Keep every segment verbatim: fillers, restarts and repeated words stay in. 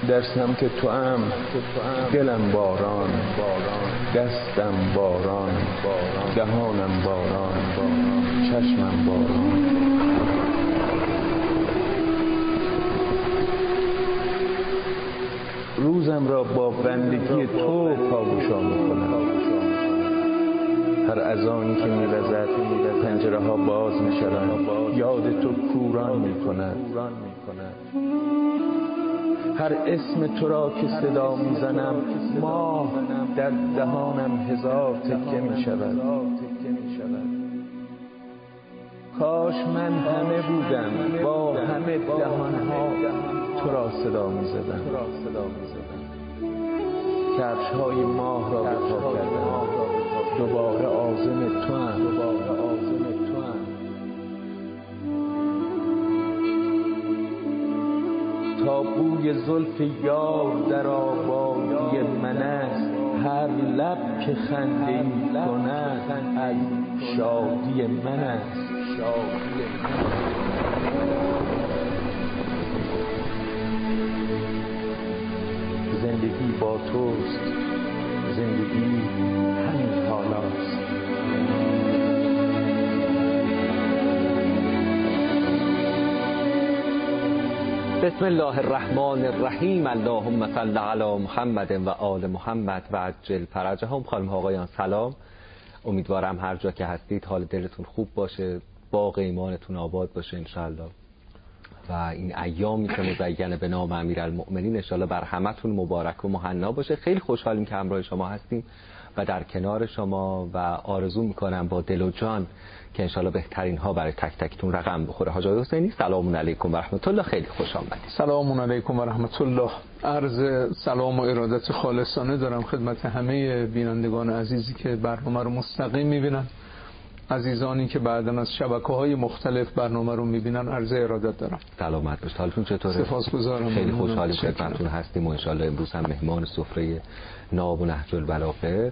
در سمت تو ام دلم باران، دستم باران، دهانم باران، چشمم باران. روزم را با بندگی تو پاگوشا میکنم. هر اذانی که میوزد پنجره ها باز میشوند، یاد تو کوران میکند. هر اسم تو را که صدا میزنم، ماه در دهانم هزار تکه میشود. کاش من همه بودم با همه دهانها تو را صدا میزدم. کفش های ماه را به پا کردم، دوباره عازم تو هم. تا بوی زلف یار در آبادی من است، هر لب که خنده ای کند از شادی من است. زندگی با توست، زندگی همین حالاست. بسم الله الرحمن الرحیم. اللهم صل علی محمد و آل محمد و عجل فرجهم. خانم ها آقایان سلام. امیدوارم هر جا که هستید حال دلتون خوب باشه، باغ ایمانتون آباد باشه انشالله. و این ایامی که مزین به نام امیرالمؤمنین انشالله بر همتون مبارک و مهنا باشه. خیلی خوشحالیم که همراه شما هستیم و در کنار شما و آرزو میکنم با دل و جان که انشالله بهترین ها برای تک تکتون رقم بخوره. حاج آقای حسینی سلام علیکم و رحمت الله. خیلی خوش آمدید. سلام علیکم و رحمت الله. عرض سلام و ارادت خالصانه دارم خدمت همه بینندگان عزیزی که برنامه رو مستقیم میبینن، عزیزانی که بعداً از شبکه‌های مختلف برنامه رو میبینن. عرض ارادت دارم. سلامت باشید. حالتون چطوره؟ سپاسگزارم. خیلی خوشحالیم خدمتتون هستیم و انشالله امروز هم مهمان سفره ناب و نهج البلاغه.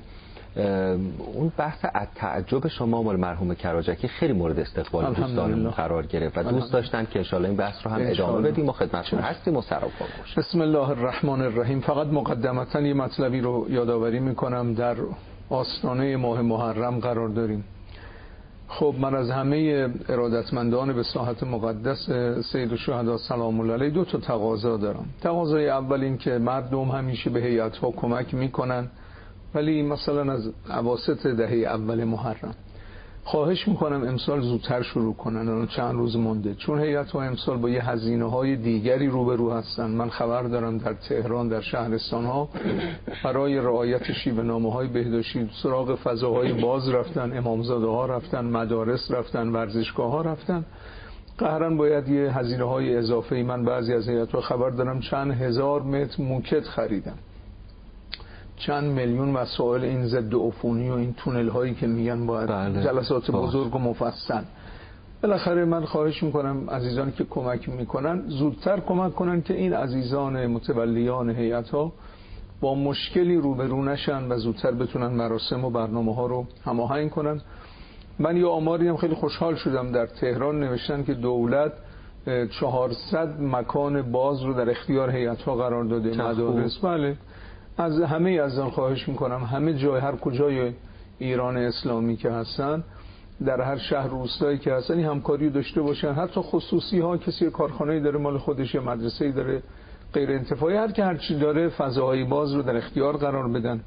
اون بحث التعجب شما مال مرحوم کراجکی خیلی مورد استقبال دوستانمون قرار گرفت و دوست داشتن که انشالله این بحث رو هم ادامه بدیم و خدمتتون هستیم و سراپا باشیم. بسم الله الرحمن الرحیم. فقط مقدمتاً یه مطلبی رو یادآوری میکنم. در آستانه ماه محرم قرار داریم. خب من از همه ارادتمندان به ساحت مقدس سید الشهدا سلام الله علیه دو تا تقاضا دارم. تقاضای اول این که مردم همیشه به هیئت‌ها کمک میکنن، ولی مثلا از اواسط دهه اول محرم خواهش میکنم امسال زودتر شروع کنن. الان چند روز مونده، چون هیئت‌ها امسال با یه هزینه‌های دیگری روبرو هستن. من خبر دارم در تهران در شهرستان‌ها برای رعایت شیوه‌نامه‌های بهداشتی سراغ فضاهای باز رفتن، امامزاده‌ها رفتن، مدارس رفتن، ورزشگاه‌ها رفتن. قهرن باید یه هزینه‌های اضافه‌ای. من بعضی از هیئت‌ها خبر دارم چند هزار متر موکت خریدن، چند میلیون وسایل این ضد عفونی و این تونل هایی که میگن باید بله. جلسات باز. بزرگ و مفصل. بالاخره من خواهش میکنم عزیزانی که کمک میکنن زودتر کمک کنن که این عزیزان متولیان هیئت ها با مشکلی روبرو نشن و زودتر بتونن مراسم و برنامه ها رو هماهنگ کنن. من یه آماری هم خیلی خوشحال شدم، در تهران نوشتن که دولت چهارصد مکان باز رو در اختیار هیئت ها قرار داده، مدارس. بله، از همه از آن خواهش میکنم همه جای هر کجای ایران اسلامی که هستن، در هر شهر روستایی که هستن این همکاری داشته باشن. حتی خصوصی ها، کسی کارخانه‌ای داره مال خودش، مدرسه‌ای داره غیر انتفاعی، هر که هر چی داره فضاهای باز رو در اختیار قرار بدن.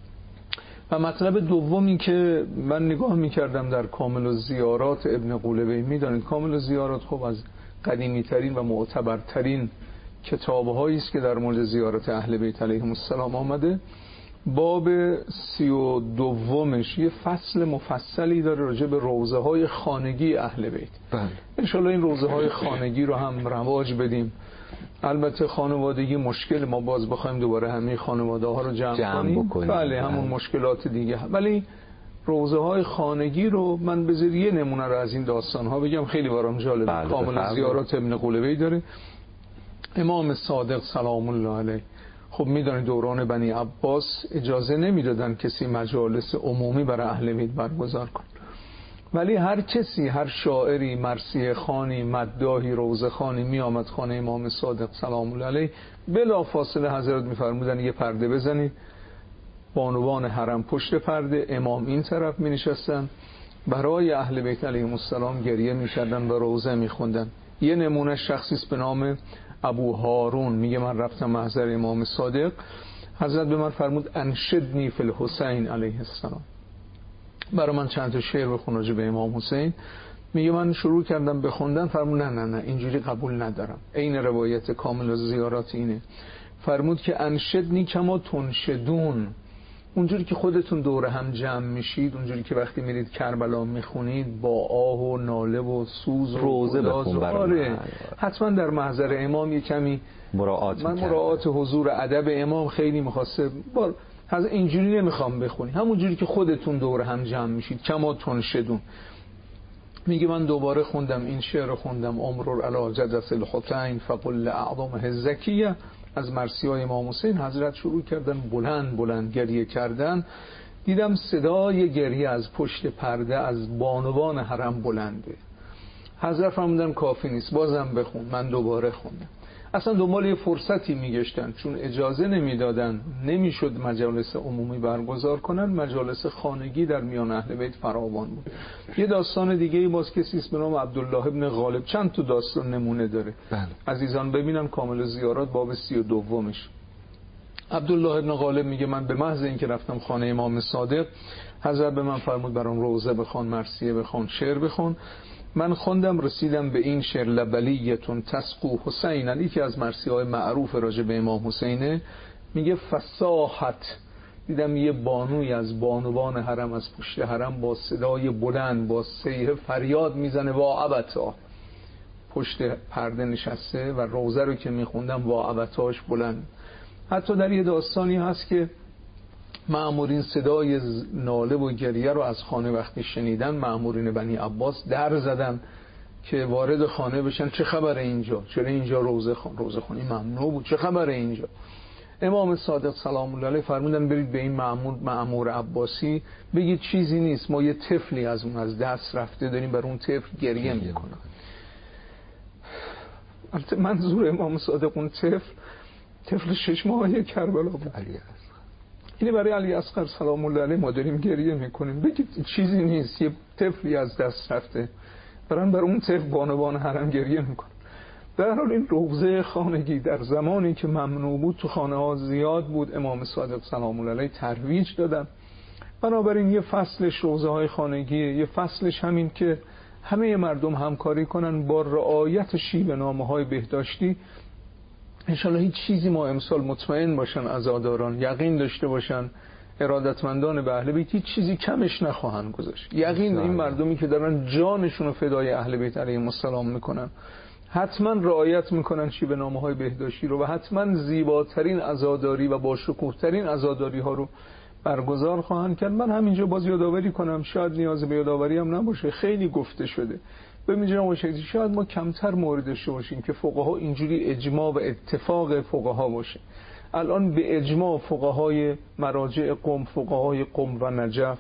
و مطلب دومی که من نگاه میکردم در کامل الزیارات ابن قولبی، میدونید کامل الزیارات خب از قدیمی ترین و معتبرترین کتاب‌هایی است که در مورد زیارت اهل بیت علیهم السلام آمده. باب سی و دومش یه فصل مفصلی داره راجع به روضه‌های خانگی اهل بیت. بله. انشالله این روضه‌های خانگی رو هم رواج بدیم. البته خانوادگی مشکل، ما باز بخوایم دوباره همه خانواده ها رو جمع, جمع کنیم بکنیم. بله همون بله. مشکلات دیگه، ولی روضه‌های خانگی رو من بذار یه نمونه رو از این داستان‌ها بگم، خیلی برام جالبه. بله. کامل زیارات ابن قولبی داره. امام صادق سلام الله علیه، خب میدونید دوران بنی عباس اجازه نمیدادن کسی مجالس عمومی برای اهل بیت برگزار کنه. ولی هر کسی، هر شاعری، مرثیه خوانی، مداحی، روضه خوانی می آمد خانه امام صادق سلام الله علیه، بلا فاصله حضرت می‌فرمودن یه پرده بزنید، بانوان حرم پشت پرده، امام این طرف می نشستن، برای اهل بیت علیهم السلام گریه می‌کردن و روضه می‌خوندن. یه نمونه شخصی است به نام ابو هارون، میگه من رفتم محضر امام صادق، حضرت به من فرمود انشدنی فی الحسین علیه السلام، برای من چند تا شعر بخون راجع به امام حسین. میگه من شروع کردم بخوندن، فرمود نه نه نه اینجوری قبول ندارم. عین روایت کامل از زیارات اینه. فرمود که انشدنی کما تنشدون، اونجوری که خودتون دور هم جمع میشید، اونجوری که وقتی میرید کربلا میخونید با آه و ناله و سوز و روزه بخون برای آره. حتما در محضر امام یه کمی مراعات من مراعات حضور ادب امام خیلی میخواسته، بار از اینجوری نمیخوام بخونی، همونجوری که خودتون دور هم جمع میشید کما تنشدون. میگه من دوباره خوندم این شعر خوندم، عمر علی جدث الحسین فقل اعظمه زکیه، از مرثیه‌های امام حسین. حضرت شروع کردن بلند بلند گریه کردن، دیدم صدای گریه از پشت پرده از بانوان حرم بلنده. حضرت فرمودن کافی نیست، بازم بخون. من دوباره خوندم. اصلا دنبال یه فرصتی میگشتن، چون اجازه نمیدادن، نمیشد مجالس عمومی برگزار کنن، مجالس خانگی در میان اهل بیت فراوان بود. یه داستان دیگه ای باز کسی است به نام عبدالله ابن غالب، چند تا داستان نمونه داره. بله. عزیزان ببینن کامل زیارات باب سی و دومش. عبدالله ابن غالب میگه من به محض اینکه رفتم خانه امام صادق، حضرت به من فرمود برام روضه بخوان، مرثیه بخوان، شعر بخوان. من خوندم، رسیدم به این شعر لبلیتون تسقو حسین، علی که از مرثیه‌های معروف راجع به امام حسینه. میگه فصاحت، دیدم یه بانوی از بانوان حرم از پشت حرم با صدای بلند با صیحه فریاد میزنه وا ابتا، پشت پرده نشسته و روضه رو که میخوندم وا ابتاش بلند. حتی در یه داستانی هست که مأمورین صدای ناله و گریه رو از خانه وقتی شنیدن، مأمورین بنی عباس در زدن که وارد خانه بشن، چه خبره اینجا، چرا اینجا روضه خون روضه خونی ممنوع بود، چه خبره اینجا. امام صادق سلام الله علیه فرمودن برید به این مأمور مأمور عباسی بگید چیزی نیست، ما یه طفلی از اون از دست رفته داریم بر اون طفل گریه میکنه. البته منظور امام صادق اون طفل طفل شش ماهه کربلا بود. اینه برای علی اصغر سلام الله علیه ما داریم گریه میکنیم، بگید چیزی نیست، یه طفلی از دست رفته، برن بر اون طفل بانوان حرم گریه میکنن. در حال این روضه خانگی در زمانی که ممنوع بود تو خانه ها زیاد بود، امام صادق سلام الله علیه ترویج دادن. بنابراین یه فصلش روضه های خانگی، یه فصلش همین که همه مردم همکاری کنن با رعایت شیوه نامه های بهداشتی. انشالله هیچ چیزی ما امسال مطمئن باشن عزاداران، یقین داشته باشن ارادتمندان به اهل بیت هیچ چیزی کمش نخواهند گذاشت. یقین این مردمی که دارن جانشون رو فدای اهل بیت علیهم السلام میکنن حتما رعایت میکنن شیوه نامه های بهداشتی رو و حتما زیباترین عزاداری و با شکوه ترین عزاداری ها رو برگزار خواهند کرد. من همینجا باز یادآوری کنم، شاید نیاز به یادآوری هم نباشه، خیلی گفته شده. ببینید باشه شاید ما کمتر مورد داشته باشیم که فقها اینجوری اجماع و اتفاق فقها باشه. الان به اجماع فقهای مراجع قم، فقهای قم و نجف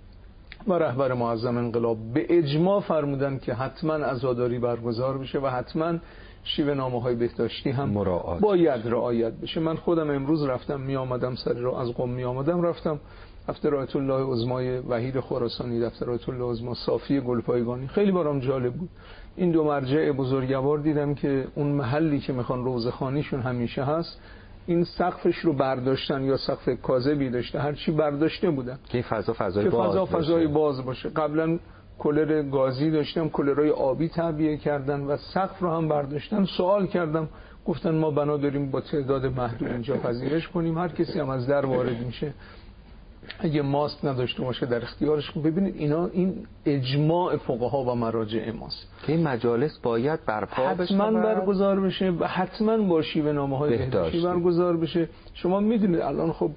و رهبر معظم انقلاب به اجماع فرمودن که حتما عزاداری برگزار بشه و حتما شیوه نامه های بهداشتی هم مراعات باید رعایت بشه. من خودم امروز رفتم می آمدم سر رو از قم می آمدم رفتم دفتر آیت الله عظمای وحید خراسانی، دفتر آیت الله عظما صافی گلپایگانی، خیلی برام جالب بود. این دو مرجع بزرگوار دیدم که اون محلی که میخوان روضه خوانیشون همیشه هست، این سقفش رو برداشتن یا سقف کاذبی داشته، هر چی برداشته بودن که فضا فضای که باز فضا فضای باشه. باز باشه. قبلا کولر گازی داشتم، کولرهای آبی تعبیه کردن و سقف رو هم برداشتن. سوال کردم، گفتن ما بنا داریم با تعداد محدود اینجا پذیرش کنیم، هر کسی هم از در وارد میشه اگه ماسک نداشته باشه در اختیارش. ببینید اینا این اجماع فقها و مراجع ماست که این مجالس باید برپا بشه، حتما برگزار بشه و حتما با شیوه نامه‌های بهداشتی برگزار بشه. شما میدونید الان خب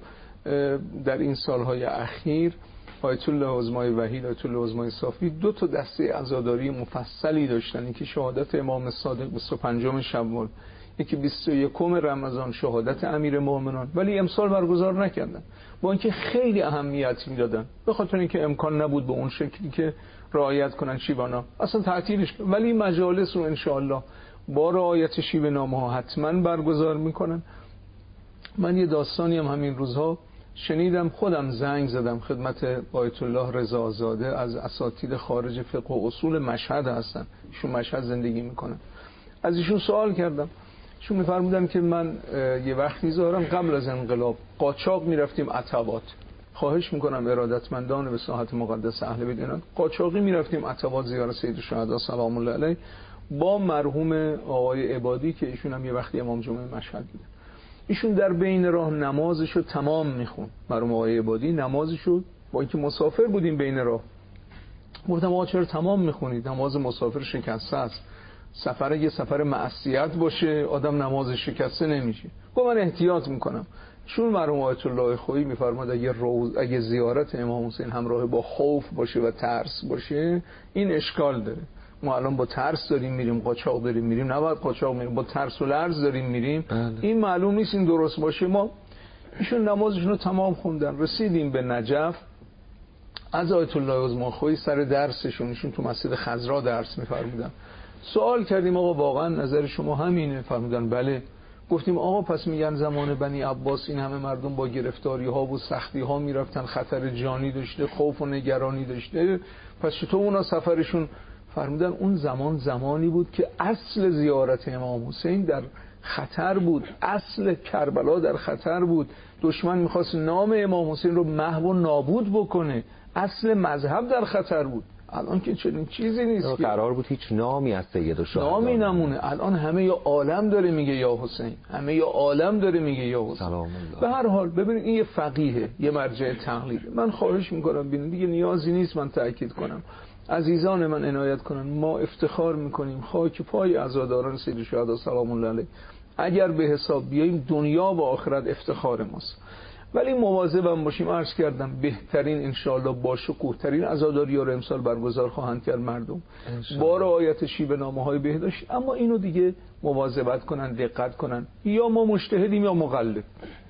در این سالهای اخیر آیت الله عظمای وحید، آیت الله عظمای صافی دو تا دسته عزاداری مفصلی داشتن، که شهادت امام صادق بیست و پنجم شوال، یکی بیست و یکم رمضان شهادت امیرالمومنین، ولی امسال برگزار نکردن با اینکه خیلی اهمیت میدادن، به خاطر اینکه امکان نبود به اون شکلی که رعایت کنن شیوانا اصلا تعطیلش، ولی مجالس رو انشاءالله با رعایت شیوه نامه ها حتما برگزار میکنن. من یه داستانی هم همین روزها شنیدم، خودم زنگ زدم خدمت آیت الله رضازاده از اساتید خارج فقه و اصول مشهد هستن، ایشون مشهد زندگی میکنن. از ایشون سوال کردم، ایشون میفرمودن که من یه وقتی زارم قبل از انقلاب قاچاق میرفتیم عتبات، خواهش میکنم ارادتمندان به ساحت مقدس اهل بیت اینا، قاچاقی میرفتیم عتبات زیارت سید الشهدا سلام الله علیه با مرحوم آقای عبادی که ایشون هم یه وقتی امام جمعه مشهد بودن. ایشون در بین راه نمازشو تمام میخون، مرحوم آقای عبادی نمازشو با اینکه مسافر بودیم بین راه، گفتم آقا چرا تمام میخونید؟ نماز مسافر شکسته است، سفر یه سفر معصیت باشه آدم نماز شکسته نمیشه. گفت من احتیاط میکنم. چون مرحوم آیت الله خویی میفرماد اگه روز اگه زیارت امام حسین همراه با خوف باشه و ترس باشه این اشکال داره. ما الان با ترس داریم میریم، قاچاق داریم میریم، نباید قاچاق میریم، با ترس و لرز داریم میریم، بله. این معلوم نیست این درست باشه. ما ایشون نمازشون رو تمام خوندن، رسیدیم به نجف، از آیت الله عظماخویی سر درسشون، ایشون تو مسجد خضرا درس میفرمودن، سوال کردیم آقا واقعا نظر شما همینه؟ فرمودن بله. گفتیم آقا پس میگن زمان بنی عباس این همه مردم با گرفتاری ها و سختی ها میرفتن، خطر جانی داشته، خوف و نگرانی داشته، پس چطور اونا سفرشون؟ فرمودن اون زمان زمانی بود که اصل زیارت امام حسین در خطر بود، اصل کربلا در خطر بود، دشمن میخواست نام امام حسین رو محو و نابود بکنه، اصل مذهب در خطر بود. الان که چنین چیزی نیست، قرار بود هیچ نامی از سید الشهدا نامی نمونه. الان همه یا عالم داره میگه یا حسین، همه یا عالم داره میگه یا حسین. سلام الله. به هر حال ببینید این یه فقیه، یه مرجع تقلیده. من خواهش میکنم ببینید دیگه نیازی نیست من تاکید کنم، عزیزان من عنایت کنن، ما افتخار میکنیم خاک پای عزاداران سید الشهدا سلام الله علیه اگر به حساب بیاییم دنیا و آخرت افتخار ماست، ولی مواظب هم باشیم. عرض کردم بهترین انشاءالله با شکوه ترین عزاداری ها رو امسال برگزار خواهند کرد مردم با رعایت شیوه نامه های بهداشت، اما اینو دیگه مواظبت کنن، دقت کنن. یا ما مجتهدیم یا مقلد.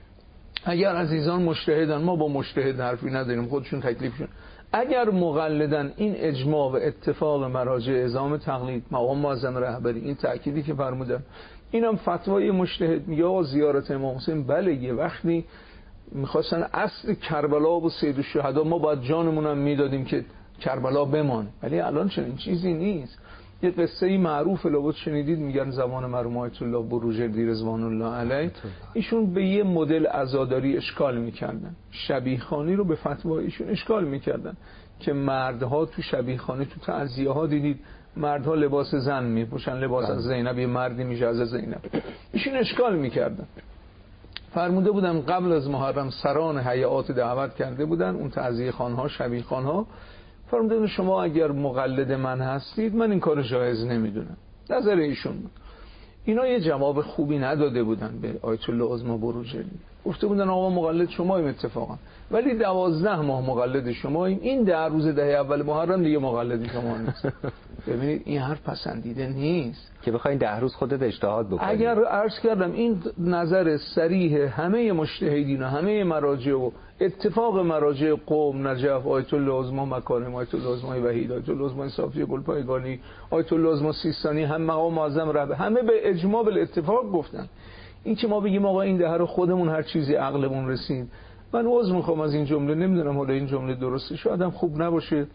اگر عزیزان مجتهدن ما با مجتهد حرفی نداریم، خودشون تکلیفشون. اگر مقلدن این اجماع و اتفاق مراجع اعظام تقلید، مقام معظم رهبری، این تأکیدی که فرمودن، اینم فتوای مجتهد یا زیارت امام حسین. بله یه وقتی میخواستن اصل کربلا و سید الشهدا ما باید جانمون هم میدادیم که کربلا بمانه، ولی الان چنین چیزی نیست. یه قصه معروف لابد شنیدید، میگن زمان مرحوم آیت الله بروجردی رضوان الله علیه ایشون به یه مدل عزاداری اشکال میکردن، شبیه خانی رو به فتوای ایشون اشکال میکردن که مردها تو شبیه خانی تو تعزیه ها دیدید مردها لباس زن میپوشن، لباس از زینب یه مردی میشه از زینب، ایشون اشکال میکردن. فرموده بودن قبل از محرم سران هیئات دعوت کرده بودن اون تعزیه خانها شبیه خانها، فرموده بودن شما اگر مقلد من هستید من این کار جایز نمیدونم. نظر ایشون بود. اینا یه جواب خوبی نداده بودن به آیت الله عظما بروجردی، گفته بودن آقا مقلد شماییم اتفاقا، ولی دوازده ماه مقلد شماییم، این در روز ده اول محرم دیگه مقلد شما نیست. ببینید این حرف پسندیده نیست که بخواید ده روز خودت اجتهاد بکنید. اگر عرض کردم این نظر صریح همه مجتهدین و همه مراجع و اتفاق مراجع قم، نجف، آیت الله عظما مکارم، آیت الله عظما وحید، آیت الله عظما صافی گلپایگانی، آیت الله عظما سیستانی، هم مقام معظم رهبری، همه به اجماع به اتفاق گفتن. این که ما بگیم آقا این ده رو خودمون هر چیزی عقلمون رسید، من عذر میخوام از این جمله، نمیدونم حالا این جمله درسته شاید هم خوب نباشه،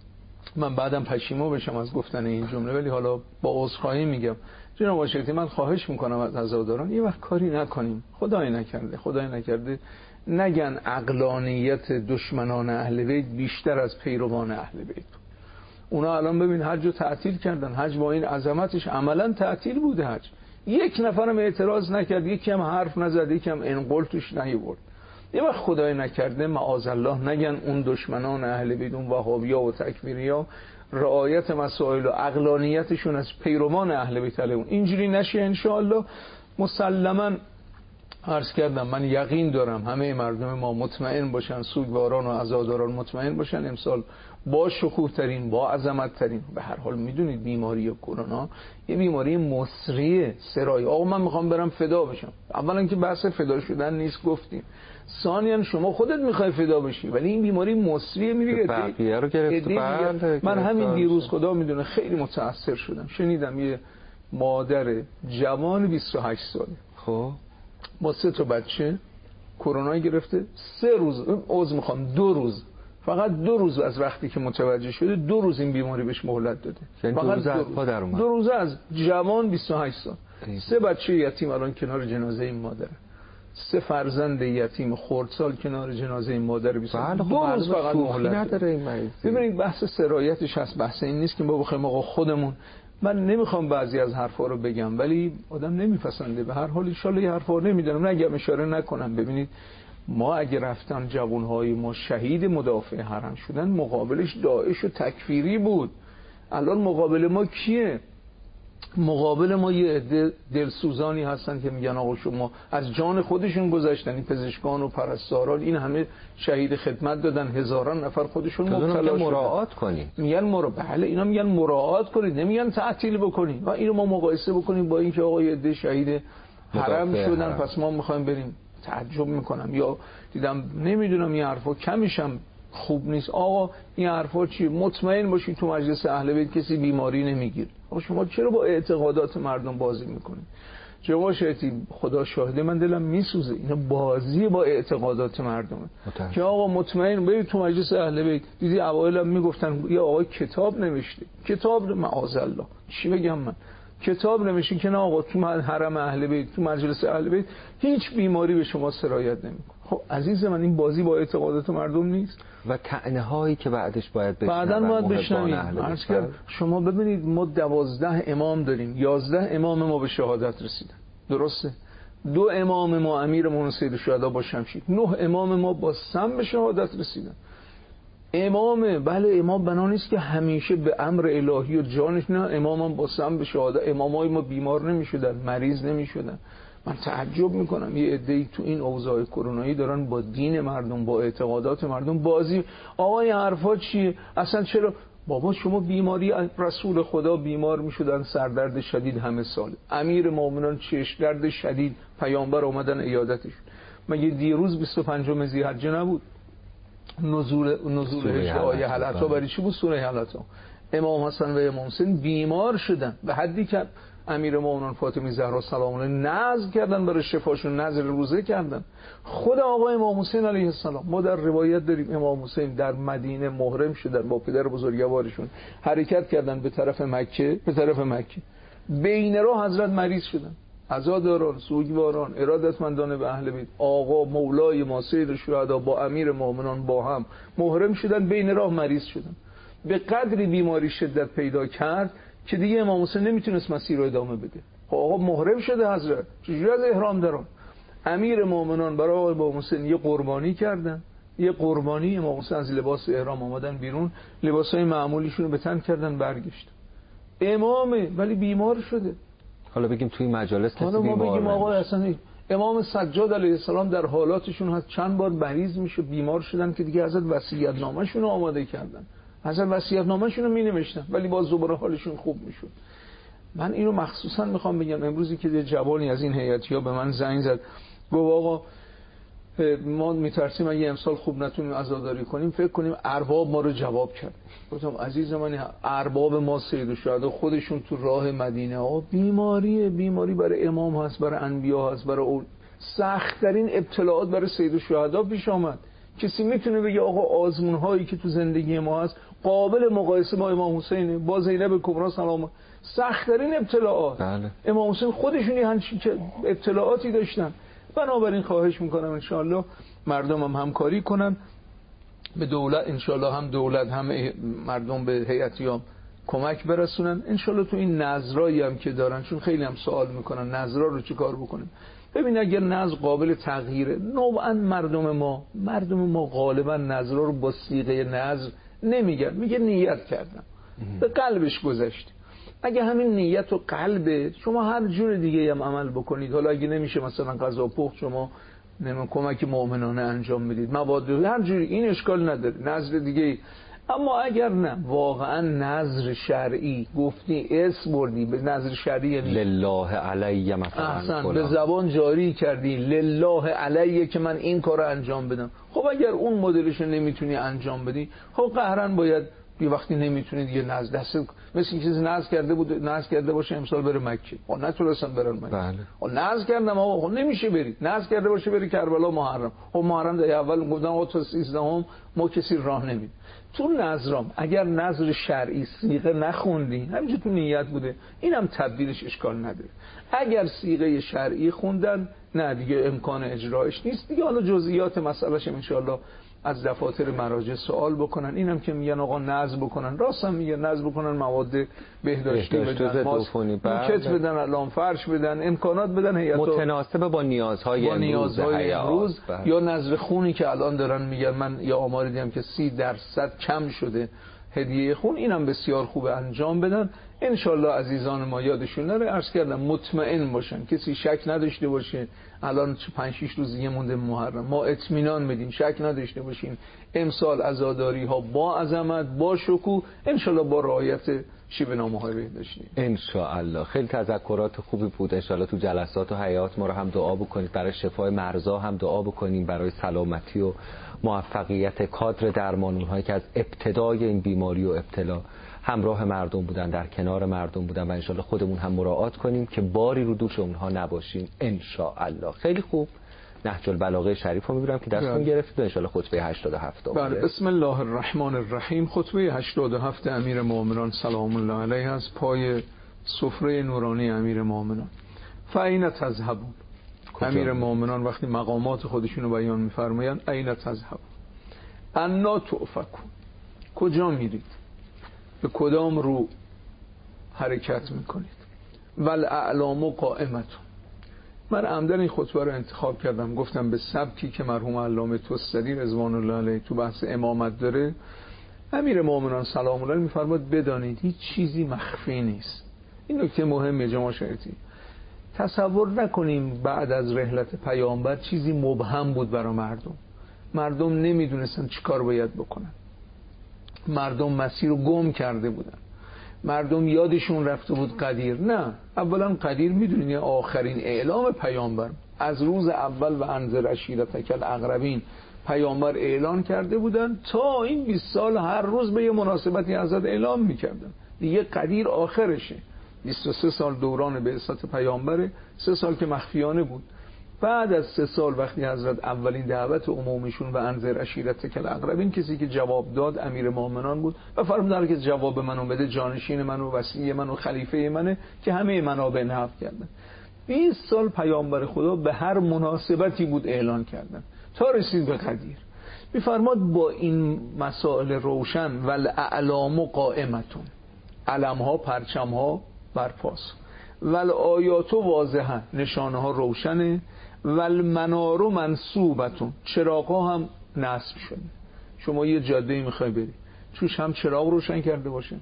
من بعدم پشیمون بشم از گفتن این جمله، ولی حالا با عذرخواهی میگم. جناب واشنگتن من خواهش میکنم از عزاداران یه وقت کاری نکنیم، خدای نکرده خدای نکرده نگن عقلانیت دشمنان اهل بیت بیشتر از پیروان اهل بیت. اونا الان ببین حج رو تعطیل کردن، حج با این عظمتش عملا تعطیل بوده، حج یک نفرم اعتراض نکرد، یکی هم حرف نزد، یکی هم انقل توش نیورد. یه وقت خدای نکرده معاذالله نگن اون دشمنان اهل بیت، اون وهابیا و تکفیریا رعایت مسائل و عقلانیتشون از پیروان اهل بیت علیهم اینجوری نشه ان شاء الله. مسلما عرض کردم من یقین دارم همه مردم ما مطمئن باشن، سوگواران و عزاداران مطمئن باشن امسال با شکوه ترین، با عظمت ترین. به هر حال میدونید بیماری کرونا یه بیماری مصری سرایی. آقا من میخوام برم فدا بشم، اولا که بحث فدا شدن نیست گفتیم، ثانیاً شما خودت میخوای فدا بشی، ولی این بیماری مصری میگه بقیه رو گرفت. من همین دیروز خدا میدونه خیلی متاثر شدم، شنیدم یه مادر جوان بیست و هشت ساله خب با سه تا بچه کرونا گرفته، سه روز عذر میخوام دو روز فقط دو روز از وقتی که متوجه شده دو روز این بیماری بهش مهلت داده. یعنی فقط دو روز از پا در اومد. دو روز از جوان بیست و هشت سال. سه بچه یتیم الان کنار جنازه این مادره، سه فرزند یتیم خردسال کنار جنازه این مادر بیست و هشت سال. دو روز فقط مهلت نداره این مریض. ببینید بحث سرایتش هست، بحث این نیست که ما بخوایم آقا خودمون، من نمیخوام بعضی از حرفا رو بگم ولی آدم نمیپسنده، به هر حال ان شاء الله یه حرفا نمیدونم نگم اشاره نکنم. ببینید ما اگه رفتن جوانهای ما شهید مدافع حرم شدن، مقابلش داعش و تکفیری بود. الان مقابل ما کیه؟ مقابل ما یه عده دلسوزانی هستن که میگن آقا شما از جان خودشون گذشتن، این پزشکان و پرستاران این همه شهید خدمت دادن، هزاران نفر خودشون مبتلا شدن. مراعات کنید. میگن مرا بله اینا میگن مراعات کنید، نمیگن تعطیل بکنید. و اینو ما مقایسه بکنیم با اینکه آقا یه عده شهید حرم شدن حرم. پس ما میخوایم بریم. تعجب میکنم یا دیدم نمیدونم این حرفا کمیشم خوب نیست. آقا این حرفا چیه؟ مطمئن باشید تو مجلس اهل بیت کسی بیماری نمیگیره. آقا شما چرا با اعتقادات مردم بازی میکنید؟ شما شاید خدا شاهده من دلم میسوزه، اینا بازی با اعتقادات مردمه متاسم. که آقا مطمئن برید تو مجلس اهل بیت. دیدی اوایل میگفتن یا آقا کتاب نوشته، کتاب معاذ الله چی بگم من، کتاب نمیشه که نه آقا تو حرم اهل بیت تو مجلس اهل بیت هیچ بیماری به شما سرایت نمیکنه. خب عزیز من این بازی با اعتقادات مردم نیست و طعنه هایی که بعدش باید بشنویم. بعداً باید بشنویم. شما ببینید ما دوازده امام داریم، یازده امام ما به شهادت رسیدن، درسته؟ دو امام ما امیرمون سید الشهدا با شمشیر، نه امام ما با سم به شهادت رسیدن. امامه بله امام بنا نیست که همیشه به امر الهی و جانش، نه امام هم با سم به شهادت. امامای ما بیمار نمی شدن، مریض نمی شدن. من تعجب میکنم یه عده‌ای تو این اوضاع کرونایی دارن با دین مردم، با اعتقادات مردم بازی. آقا این حرفا چیه اصلا؟ چرا بابا شما بیماری رسول خدا بیمار میشدن سردرد شدید همه سال، امیر مومنان چشم درد شدید پیامبر اومدن عیادتش. مگه دیروز بیست و پنجم ذی‌حجه نبود نزول نزول آیه حلقه؟ برای چی بود سوره حلقه؟ امام حسن و امام حسین بیمار شدن به حدی که امیر مومنان فاطمه زهرا سلام الله نذر کردن برای شفاشون، نذر روزه کردن. خود آقا امام حسین علیه السلام ما در روایت داریم امام حسین در مدینه محرم شدن با پدر بزرگوارشون، حرکت کردن به طرف مکه، به طرف مکه بین راه حضرت مریض شدن. عزاداران، سوگواران، ارادتمندان به اهل بیت، آقا مولای ما سید الشهدا با امیر مومنان با هم محرم شدن، بین راه مریض شدن. به قدری بیماری شدت پیدا کرد که دیگه امام حسین نمیتونست مسیر رو ادامه بده. آقا محرم شده حضرت، چجوری از احرام درون؟ امیر مومنان برای آقا امام حسین یه قربانی کردن، یه قربانی. امام حسین از لباس احرام آمدن بیرون، لباسای معمولیشون رو به تن کردن برگشت. امامه ولی بیمار شده. حالا بگیم توی مجالس کسی بیمار ما بگیم آقا اصلا امام سجاد علیه السلام در حالاتشون هست چند بار مریض میشه بیمار شدن که دیگه حضرت وصیت نامه‌شون رو آماده کردن، حضرت وصیت نامه‌شون رو مینوشتن ولی باز دوباره حالشون خوب میشد. من اینو مخصوصا میخوام بگم امروزی که یه جوانی از این هیئتیا به من زنگ زد گفت آقا ما میترسیم اگه امسال خوب نتونیم عزاداری کنیم فکر کنیم ارباب ما رو جواب کرد. گفتم عزیز من ارباب ما سید الشهدا خودشون تو راه مدینه ها بیماریه، بیماری برای امام هست، برای انبیا هست، برای اول سخت‌ترین ابتلاعات برای سید الشهدا پیش آمد. کسی میتونه بگه آقا آزمون هایی که تو زندگی ما هست قابل مقایسه با امام حسینه، با زینب کبرا سلام سخت‌ترین ابتلاعات؟ بله. امام حسین خودشون همچین ابتلاعاتی داشتن. بنابراین خواهش میکنم انشاءالله مردم هم همکاری کنن به دولت، انشاءالله هم دولت هم مردم به هیئتیام کمک برسونن انشاءالله تو این نظرایی هم که دارن، چون خیلی هم سوال میکنن نظرا رو چی کار بکنیم. ببین اگر نظر قابل تغییره نوعا مردم ما مردم ما غالبا نظرا رو با صیغه نظر نمیگن، میگه نیت کردم به قلبش گذشت. اگه همین نیت و قلب شما هر جور دیگه هم عمل بکنید، حالا اگه نمیشه مثلا غذا پخت شما نمیم کمک مؤمنانه انجام بدید، مواد هر جوری، این اشکال نداره، نظر دیگه. اما اگر نه واقعا نظر شرعی گفتی، اسم بردی به نظر شرعی، یعنی لله علیه مثلا، احسن به زبان جاری کردی لله علیه که من این کارو انجام بدم. خب اگر اون مدلش نمیتونی انجام بدی، خب قهرن باید یه وقتی نمیتونید یه نظر دست مثل این چیزی نظر کرده بود، نظر کرده باشه امسال بره مکه، خب نتونستم برن مکه. بله. خب نظر کردم آقا خب نمیشه برید، نظر کرده باشه بری کربلا محرم، خب محرم در اول گفتم آقا تا سیزدهم ما کسی راه نمید. تو نظرام اگر نظر شرعی صیغه نخوندی، همینجوری تو نیت بوده، اینم تبدیلش اشکال نداره. اگر صیغه شرعی خوندن، نه دیگه امکان اجراش نیست دیگه. حالا جزئیات مسئلهش ان شاء الله از دفاتر مراجع سوال بکنن. اینم که میگن آقا نظر بکنن، راست هم میگن، نظر بکنن مواد بهداشتی بدن، موکت بدن، الان فرش بدن، امکانات بدن، هیئت متناسب با نیازهای با نیازهای امروز. بله. یا نظر خونی که الان دارن میگن، من یا آماری دیدم که سی درصد کم شده هدیه خون، اینم بسیار خوبه انجام بدن. انشالله عزیزان ما یادشون نره، عرض کردم مطمئن باشن، کسی شک نداشته باشه. الان پنج شش روز دیگه مونده محرم، ما اطمینان بدیم، شک نداشته باشین امسال عزاداری ها با عظمت، با شکوه، انشالله با رعایت شیوه‌نامه‌های بهداشتی انشالله. خیلی تذکرات خوبی بود. انشالله تو جلسات و حیات ما رو هم دعا بکنید، برای شفای مرضا هم دعا بکنیم، برای سلامتی و موفقیت کادر درمان، اونهایی که از ابتدای این بیماری و ابتلا همراه مردم بودن، در کنار مردم بودن، و انشالله خودمون هم مراعات کنیم که باری رو دوش اونها نباشیم انشالله. خیلی خوب. نهج البلاغه شریف رو میبرم که دستون گرفتید و انشالله خطبه هشتاد و هفت. بله. بسم الله الرحمن الرحیم. خطبه هشتاد و هفت امیر مومنان سلام الله علیه از پای سفره نورانی امیر مومنان. فاین تذهبون. امیر مومنان وقتی مقامات خودشونو بیان میفرمایند، این تذهبون انا تؤفکون، کجا میرید، به کدام رو حرکت میکنید. والاعلام قائمتون. من عمدن این خطبه رو انتخاب کردم، گفتم به سبکی که مرحوم علامه توسلی رضوان الله علیه تو بحث امامت داره. امیر مومنان سلام الله میفرماد بدانید هیچ چیزی مخفی نیست. این نکته مهمه جماعت شریعتی. تصور نکنیم بعد از رحلت پیامبر چیزی مبهم بود برای مردم. مردم نمیدونستن چی کار باید بکنن، مردم مسیر رو گم کرده بودن، مردم یادشون رفته بود قدیر. نه، اولا قدیر میدونید آخرین اعلام پیامبر از روز اول و انذر عشیرتک الاقربین پیامبر اعلان کرده بودن، تا این بیست سال هر روز به یه مناسبتی حضرت اعلام میکردن دیگه قدیر آخرشه. بیست و سه سال دوران بعثت پیامبره، سه سال که مخفیانه بود. بعد از سه سال وقتی حضرت اولین دعوت عمومیشون و انذر عشیرتک الاقربین، کسی که جواب داد امیر مومنان بود و فرمودن که جواب منو بده، جانشین منو، وصی منو، خلیفه منه، که همه منابع نقل کردن. بیست سال پیامبر خدا به هر مناسبتی بود اعلان کردن تا رسید به قدیر. میفرماد با این مسائل روشن والاعلام قائمتون، علمها، پرچمها برپاست، والآیات واضحه، نشانه ها روشنه، والمنار منصوبتون، چراغ ها هم نصب شده. شما یه جاده میخوای بری، توش هم چراغ روشن کرده باشن،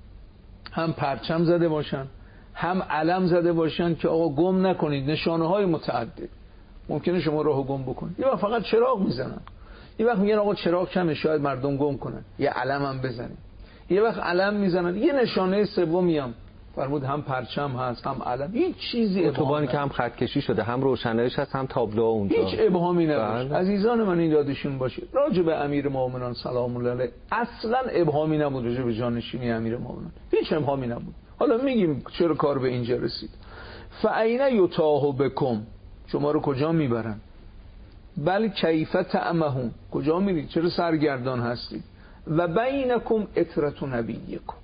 هم پرچم زده باشن، هم علم زده باشن که آقا گم نکنید. نشانه های متعدد، ممکنه شما راهو گم بکنید. یه وقت فقط چراغ میزنن، یه وقت میگن آقا چراغ کمه شاید مردم گم کنن، یه علم هم بزنید. یه وقت علم میزنن، یه نشانه سومی هم فرمود، هم پرچم هست هم علم. هیچ چیزی اتوبانی که هم خط کشی شده، هم روشناییش هست، هم تابلو اونجا، هیچ ابهامی نباشه. بله. عزیزان من این یادشون باشه راجع به امیر مومنان سلام الله علیه اصلا ابهامی نبود. راجع به جانشینی امیر مومنان هیچ ابهامی نبود. حالا میگیم چرا کار به اینجا رسید. فاین یتاه بکم، شما رو کجا میبرن؟ بل کیف تعمهون، کجا میرید، چرا سرگردان هستید؟ و بینکم اطرت نبیکم،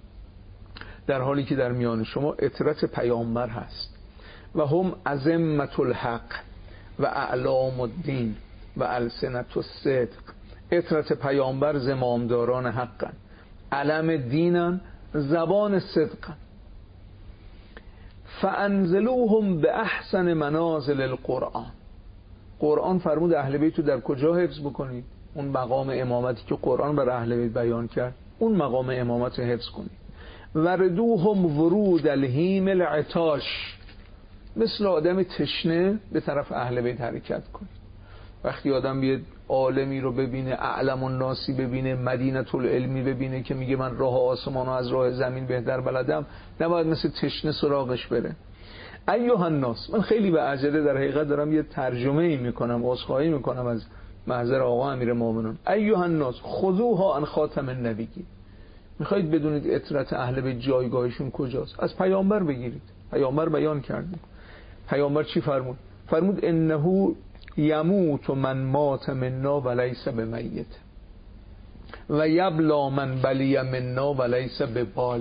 در حالی که در میان شما اطرت پیامبر هست. و هم ازمت الحق و اعلام الدین و السنت الصدق. اطرت پیامبر زمامداران حقن، علم دینن، زبان صدقن. فانزلوهم به احسن منازل القرآن. قرآن فرمود اهل بیت رو در کجا حفظ بکنید؟ اون مقام امامتی که قرآن بر اهل بیت بیان کرد، اون مقام امامت رو حفظ کنید. وردوهم ورود الهیم العطاش، مثل آدم تشنه به طرف اهل بیت حرکت کنید. وقتی آدم بیاد عالمی رو ببینه، اعلم الناسی ببینه، مدینه العلمی ببینه که میگه من راه آسمان و از راه زمین بهتر بلدم، نباید مثل تشنه سراغش بره. ایها الناس، من خیلی به عجله در حقیقت دارم یه ترجمه ای میکنم، عذرخواهی میکنم از محضر آقا امیرالمومنین. ایها الناس خذوها عن خاتم النبیین، میخواید بدونید عطرت اهل بیت جایگاهشون کجاست؟ از پیامبر بگیرید. پیامبر بیان کرد. پیامبر چی فرمود؟ فرمود انه یموت من مات منا ولیس بمیت و یبلا من بلی منا ولیس ببال.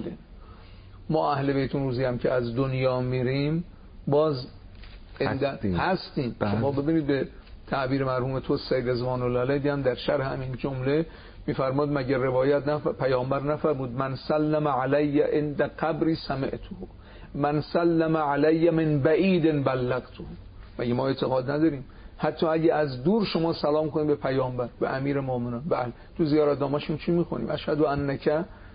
ما اهل بیتون روزی هم که از دنیا میریم باز هستیم, هستیم. شما ببینید به تعبیر مرحوم توسعی رضوان الله علیه دیدم در شرح همین جمله میفرماد مگر روایت نفر پیامبر نفرمود من سلم علی عند قبری سمعته من سلم علی من بعید بلغته؟ مگه ما اعتقاد نداریم حتی اگه از دور شما سلام کنید به پیامبر، به امیر مومنان، بله تو زیارتنامه‌شون چی میخونیم؟ اشهد انک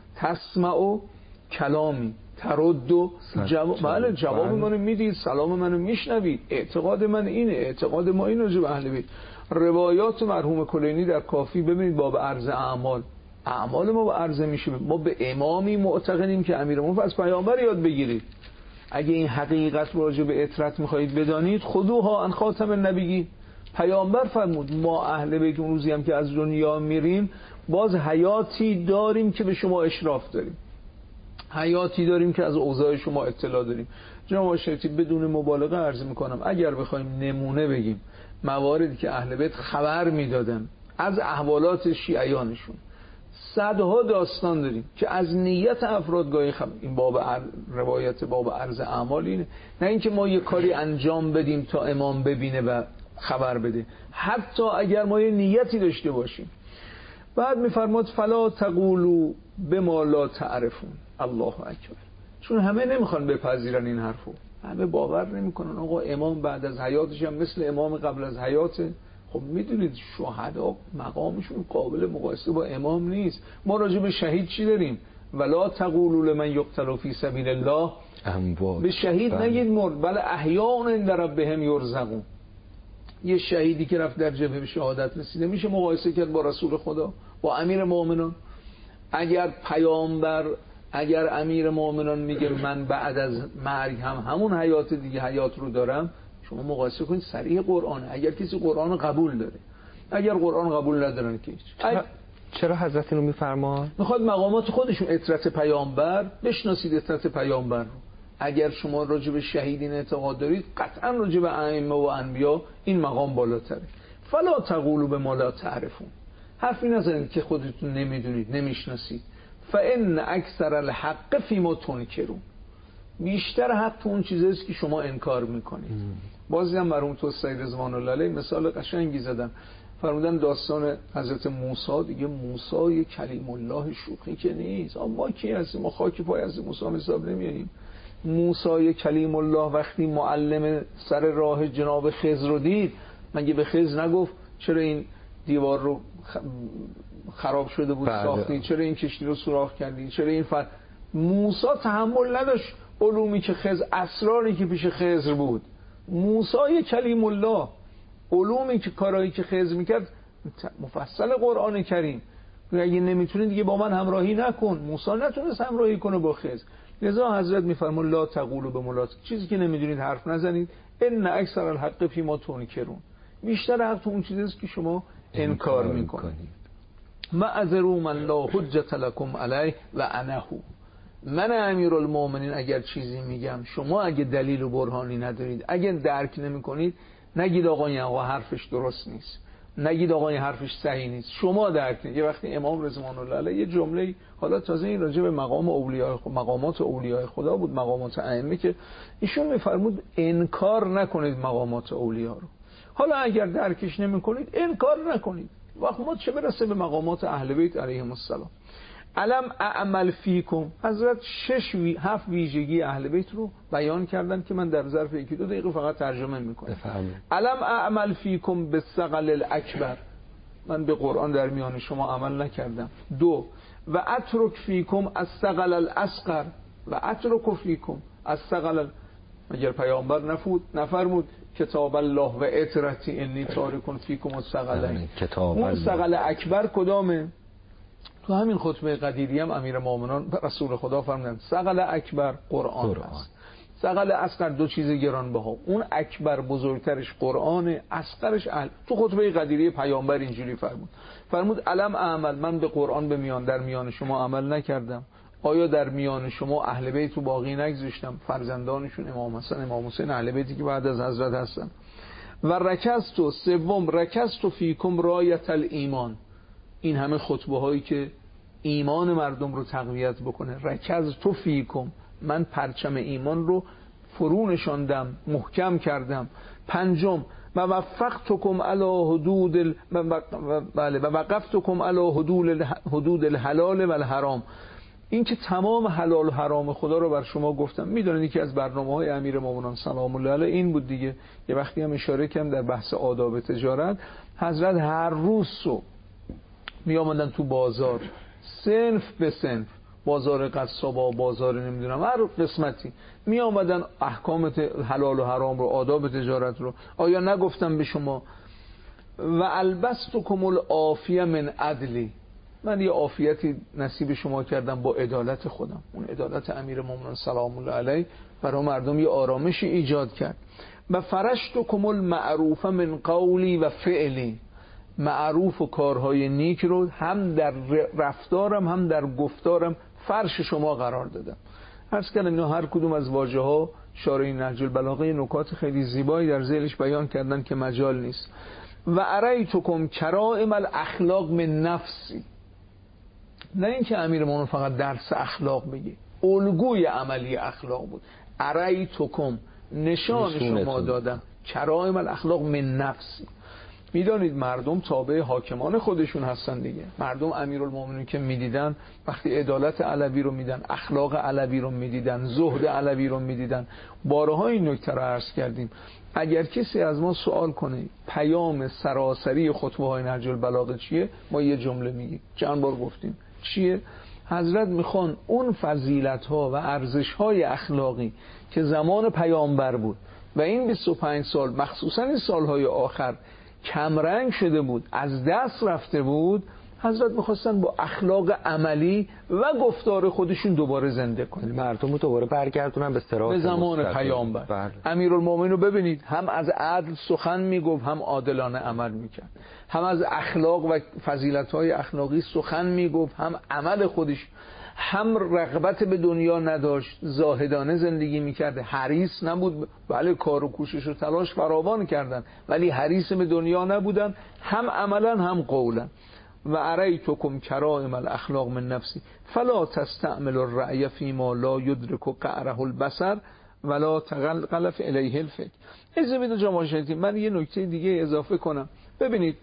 تسمع کلامی ترد و جواب، بله جواب منو میدید، سلام منو میشنوید. اعتقاد من اینه، اعتقاد ما اینه راجع به اهل بیت. روایات مرحوم کلینی در کافی ببینید باب عرض اعمال، اعمال ما با عرضه میشه. ما به امامی معتقدیم که امیرمون از پیامبر یاد بگیرید. اگه این حقیقت راجع به عطرت میخواهید بدانید خذوها عن خاتم النبیین. پیامبر فرمود ما اهل بیت اون روزی هم که از دنیا میریم باز حیاتی داریم که به شما اشراف داریم، حیاتی داریم که از اوضاع شما اطلاع داریم. جناب شیخی بدون مبالغه عرض میکنم اگر بخوایم نمونه بگیم مواردی که اهل بیت خبر میدادن از احوالات شیعیانشون، صدها داستان داریم که از نیت افراد گاهی خبر. این باب روایت باب عرض اعمال اینه، نه اینکه ما یه کاری انجام بدیم تا امام ببینه و خبر بده، حتی اگر ما یه نیتی داشته باشیم. بعد میفرماد فلا تقولوا بما لا تعرفون. الله اکبر. چون همه نمیخوان بپذیرن این حرفو، همه باور نمیکنن آقا امام بعد از حیاتش هم مثل امام قبل از حیاته. خب میدونید شهدا مقامشون قابل مقایسه با امام نیست. ما راجع به شهید چی داریم؟ ولا تقولوا لمن یقتل فی سبیل الله اموات. به شهید نگید مرد، بله احیاء عند ربهم یرزقون. یه شهیدی که رفت در جبهه به شهادت رسیده میشه مقایسه کرد با رسول خدا، با امیر مومنان. اگر پیامبر، اگر امیر مومنان میگه من بعد از مرگ هم همون حیات دیگه حیات رو دارم، شما مقایسه کنید صریح قرآن. اگر کسی قرآن قبول داره، اگر قرآن قبول ندارن که چرا, چرا حضرت اینو میفرمان؟ میخواد مقامات خودشون عطرت پیامبر، بشناسید عطرت پیامبر رو. اگر شما راجع به شهیدین اعتقاد دارید قطعا راجع به ائمه و انبیا این مقام بالاتره. فلا تقولوا بما لا تعرفون. حرفی نزنید که خودتون نمیدونید، نمیشناسید. فان اکثر الحق فیما تنکرون. بیشتر حق اون چیزیست که شما انکار میکنید. بازی هم مرحوم توسعی رضوان الله علیه مثال قشنگی زدن. فرمودن داستان حضرت موسی دیگه، موسی کلیم الله شوخی که نیست. ما کی هستیم؟ ما خاک پای از موسی حساب نمیاییم. موسی کلیم الله وقتی معلم سر راه جناب خضر رو دید، مگه به خضر نگفت چرا این دیوار رو خراب شده بود ساختی؟ چرا این کشتی رو سوراخ کردی؟ چرا این فر موسی تحمل نداشت علومی که خضر، اسراری که پیش خضر بود. موسی کلیم الله، علومی که کارایی که خضر میکرد مفصل قرآن کریم. اگه نمیتونی دیگه با من همراهی نکن. موسی نتونست همراهی کنه با خضر. لذا حضرت میفرمون لا تقولوا بما، چیزی که نمیدونید حرف نزنید. ان اکثر الحق فیما تنکرون. بیشتر حق تو اون چیزیست که شما انکار میکنید. معذروا من لا حجت لكم علیه و انا هو. من امیرالمومنین اگر چیزی میگم، شما اگه دلیل و برهانی ندارید، اگه درک نمیکنید، نگید آقا این آقا حرفش درست نیست، نگید آقا این حرفش صحیح نیست. شما درک نید. یه وقتی امام رضوان الله علیه یه جمله، حالا تازه این راجع به مقام اولیاء، مقامات اولیاء خدا بود، مقامات ائمه، که ایشون میفرمود انکار نکنید مقامات اولیاء رو. حالا اگر درکش نمیکنید انکار نکنید. وقت ما چه برسه به مقامات اهل بیت علیهم السلام. علم اعمل فیکم. حضرت شش وی هفت ویژگی اهل بیت رو بیان کردن که من در ظرف یکی دو دقیقه فقط ترجمه میکنم. علم اعمل فیکم بالثقل الاکبر. من به قرآن در میان شما عمل نکردم. دو، و اترک فیکم الثقل الاصغر و اترک فیکم الثقل. مگر پیامبر نفود نفرمود کتاب الله و اطرتی انی تارکون فیکم الثقلین؟ اون ثقل اکبر کدامه؟ تو همین خطبه قدیری هم امیرالمومنین رسول خدا فرمودند ثقل اکبر قرآن است، ثقل اصغر دو چیز گرانبها، اون اکبر بزرگترش قرآن، اصغرش اهل. تو خطبه قدیری پیامبر اینجوری فرمود فرمود علم اعمل، من به قرآن به میان در میان شما عمل نکردم؟ آیا در میان شما اهل بیت رو باقی نگذاشتم؟ فرزندانشون امام حسن امام حسین اهل بیتی که بعد از حضرت هستن. و رکستو سوم رکستو فیکم رایت الایمان، این همه خطبه هایی که ایمان مردم رو تقویت بکنه. رکستو فیکم، من پرچم ایمان رو فرو نشاندم، محکم کردم. پنجم و وفقتکم علی حدود ال... بله و وقفتکم علی حدود حدود الحلال و الحرام، این که تمام حلال و حرام خدا رو بر شما گفتم. میدونید یکی از برنامه‌های امیرالمومنین سلام الله علیه این بود دیگه، یه وقتی هم اشاره کردم در بحث آداب تجارت، حضرت هر روز صبح می آمدن تو بازار، صنف به صنف، بازار قصابا، بازار نمیدونم هر قسمتی، می آمدن احکام حلال و حرام رو، آداب تجارت رو. آیا نگفتم به شما و البستکم العافیه من عدلی، من یه عافیتی نصیب شما کردم با عدالت خودم. اون عدالت امیرالمومنین سلام الله علیه برای مردم یه آرامشی ایجاد کرد. و فرشتکم المعروف من قولی و فعلی، معروف و کارهای نیک رو هم در رفتارم هم در گفتارم فرش شما قرار دادم. عرض کردم اینا هر کدوم از واژه ها شارح نهج البلاغه نکات خیلی زیبایی در ذیلش بیان کردن که مجال نیست. و اریتکم کرائم الاخلاق من نفسی، نه اینکه امیرالمومنین فقط درس اخلاق بگی، الگوی عملی اخلاق بود. اریتکم، نشان شما دادم، کرائم الاخلاق من نفسی. میدانید مردم تابع حاکمان خودشون هستن دیگه. مردم امیرالمومنین که میدیدن، وقتی عدالت علوی رو میدن، اخلاق علوی رو میدیدن، زهد علوی رو میدیدن. بارها این نکته رو عرض کردیم. اگر کسی از ما سوال کنه پیام سراسری خطبه های نهج البلاغه چیه، ما یه جمله میگیم، چند بار گفتیم چیه؟ حضرت میخوان اون فضیلت ها و ارزش های اخلاقی که زمان پیامبر بود و این بیست و پنج سال مخصوصا این سالهای آخر کمرنگ شده بود، از دست رفته بود، حضرت میخواستن با اخلاق عملی و گفتار خودشون دوباره زنده کنن، مردم رو دوباره برگردونن به صراط به زمان پیامبر. امیرالمومنین رو ببینید، هم از عدل سخن میگفت، هم عادلانه عمل میکرد، هم از اخلاق و فضیلت‌های اخلاقی سخن میگفت، هم عمل خودش، هم رغبت به دنیا نداشت، زاهدانه زندگی میکرد، حریص نبود. بله کار و کوشش و تلاش فراوان کردن ولی حریص به دنیا نبودن، هم عملا هم قولا. و اریتکم کرائم الاخلاق من نفسی فلا تستعمل الرأی فيما لا يدرك قعره البصر ولا تغلف الیه الفکر. اجازه بدید جناب من یه نکته دیگه اضافه کنم. ببینید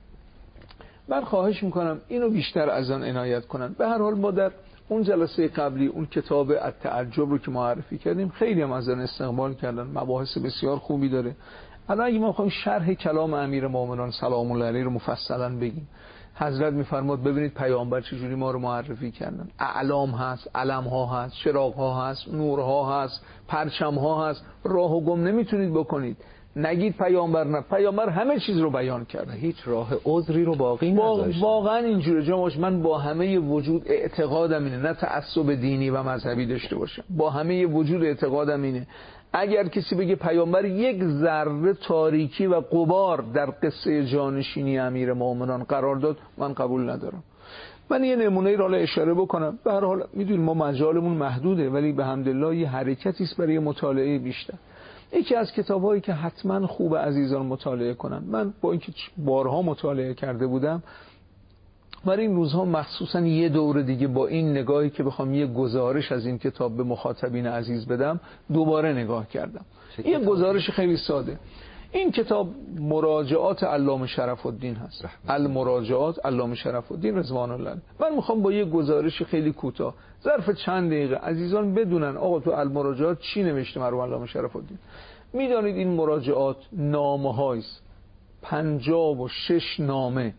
من خواهش میکنم اینو بیشتر از آن عنایت کنن. به هر حال ما در اون جلسه قبلی اون کتاب التعجب رو که معرفی کردیم خیلی هم از آن استقبال کردن، مباحث بسیار خوبی داره. الان اگه ما بخوایم شرح کلام امیرالمومنین سلام الله علیه رو مفصلا بگیم، حضرت میفرماد ببینید پیامبر چجوری ما رو معرفی کردن. اعلام هست، علم ها هست، چراغ ها هست، نور ها هست، پرچم ها هست. راه و گم نمیتونید بکنید. نگید پیامبر نه، پیامبر همه چیز رو بیان کرده، هیچ راه عذری رو باقی نذاشت. واقعا اینجوره جنابش. من با همه وجود اعتقادم اینه، نه تعصب دینی و مذهبی داشته باشم، با همه وجود اعتقادم اینه اگر کسی بگه پیامبر یک ذره تاریکی و غبار در قصه جانشینی امیرالمومنین قرار داد، من قبول ندارم. من یه نمونه را اشاره بکنم. به هر حال میدونید ما مجالمون محدوده ولی به حمدالله یه حرکتی است برای مطالعه بیشتر. یکی از کتابایی که حتما خوب عزیزان مطالعه کنن، من با اینکه بارها مطالعه کرده بودم برای این روزها مخصوصا یه دور دیگه با این نگاهی که بخوام یه گزارش از این کتاب به مخاطبین عزیز بدم دوباره نگاه کردم. یه گزارش خیلی ساده. این کتاب مراجعات علامه شرف الدین هست، المراجعات علامه شرف الدین رضوان الله. من میخوام با یه گزارش خیلی کوتاه ظرف چند دقیقه عزیزان بدونن آقا تو المراجعات چی نوشته مرحوم علامه شرف الدین. میدانید این مراجعات نامه هایست، پنجاه و شش نامه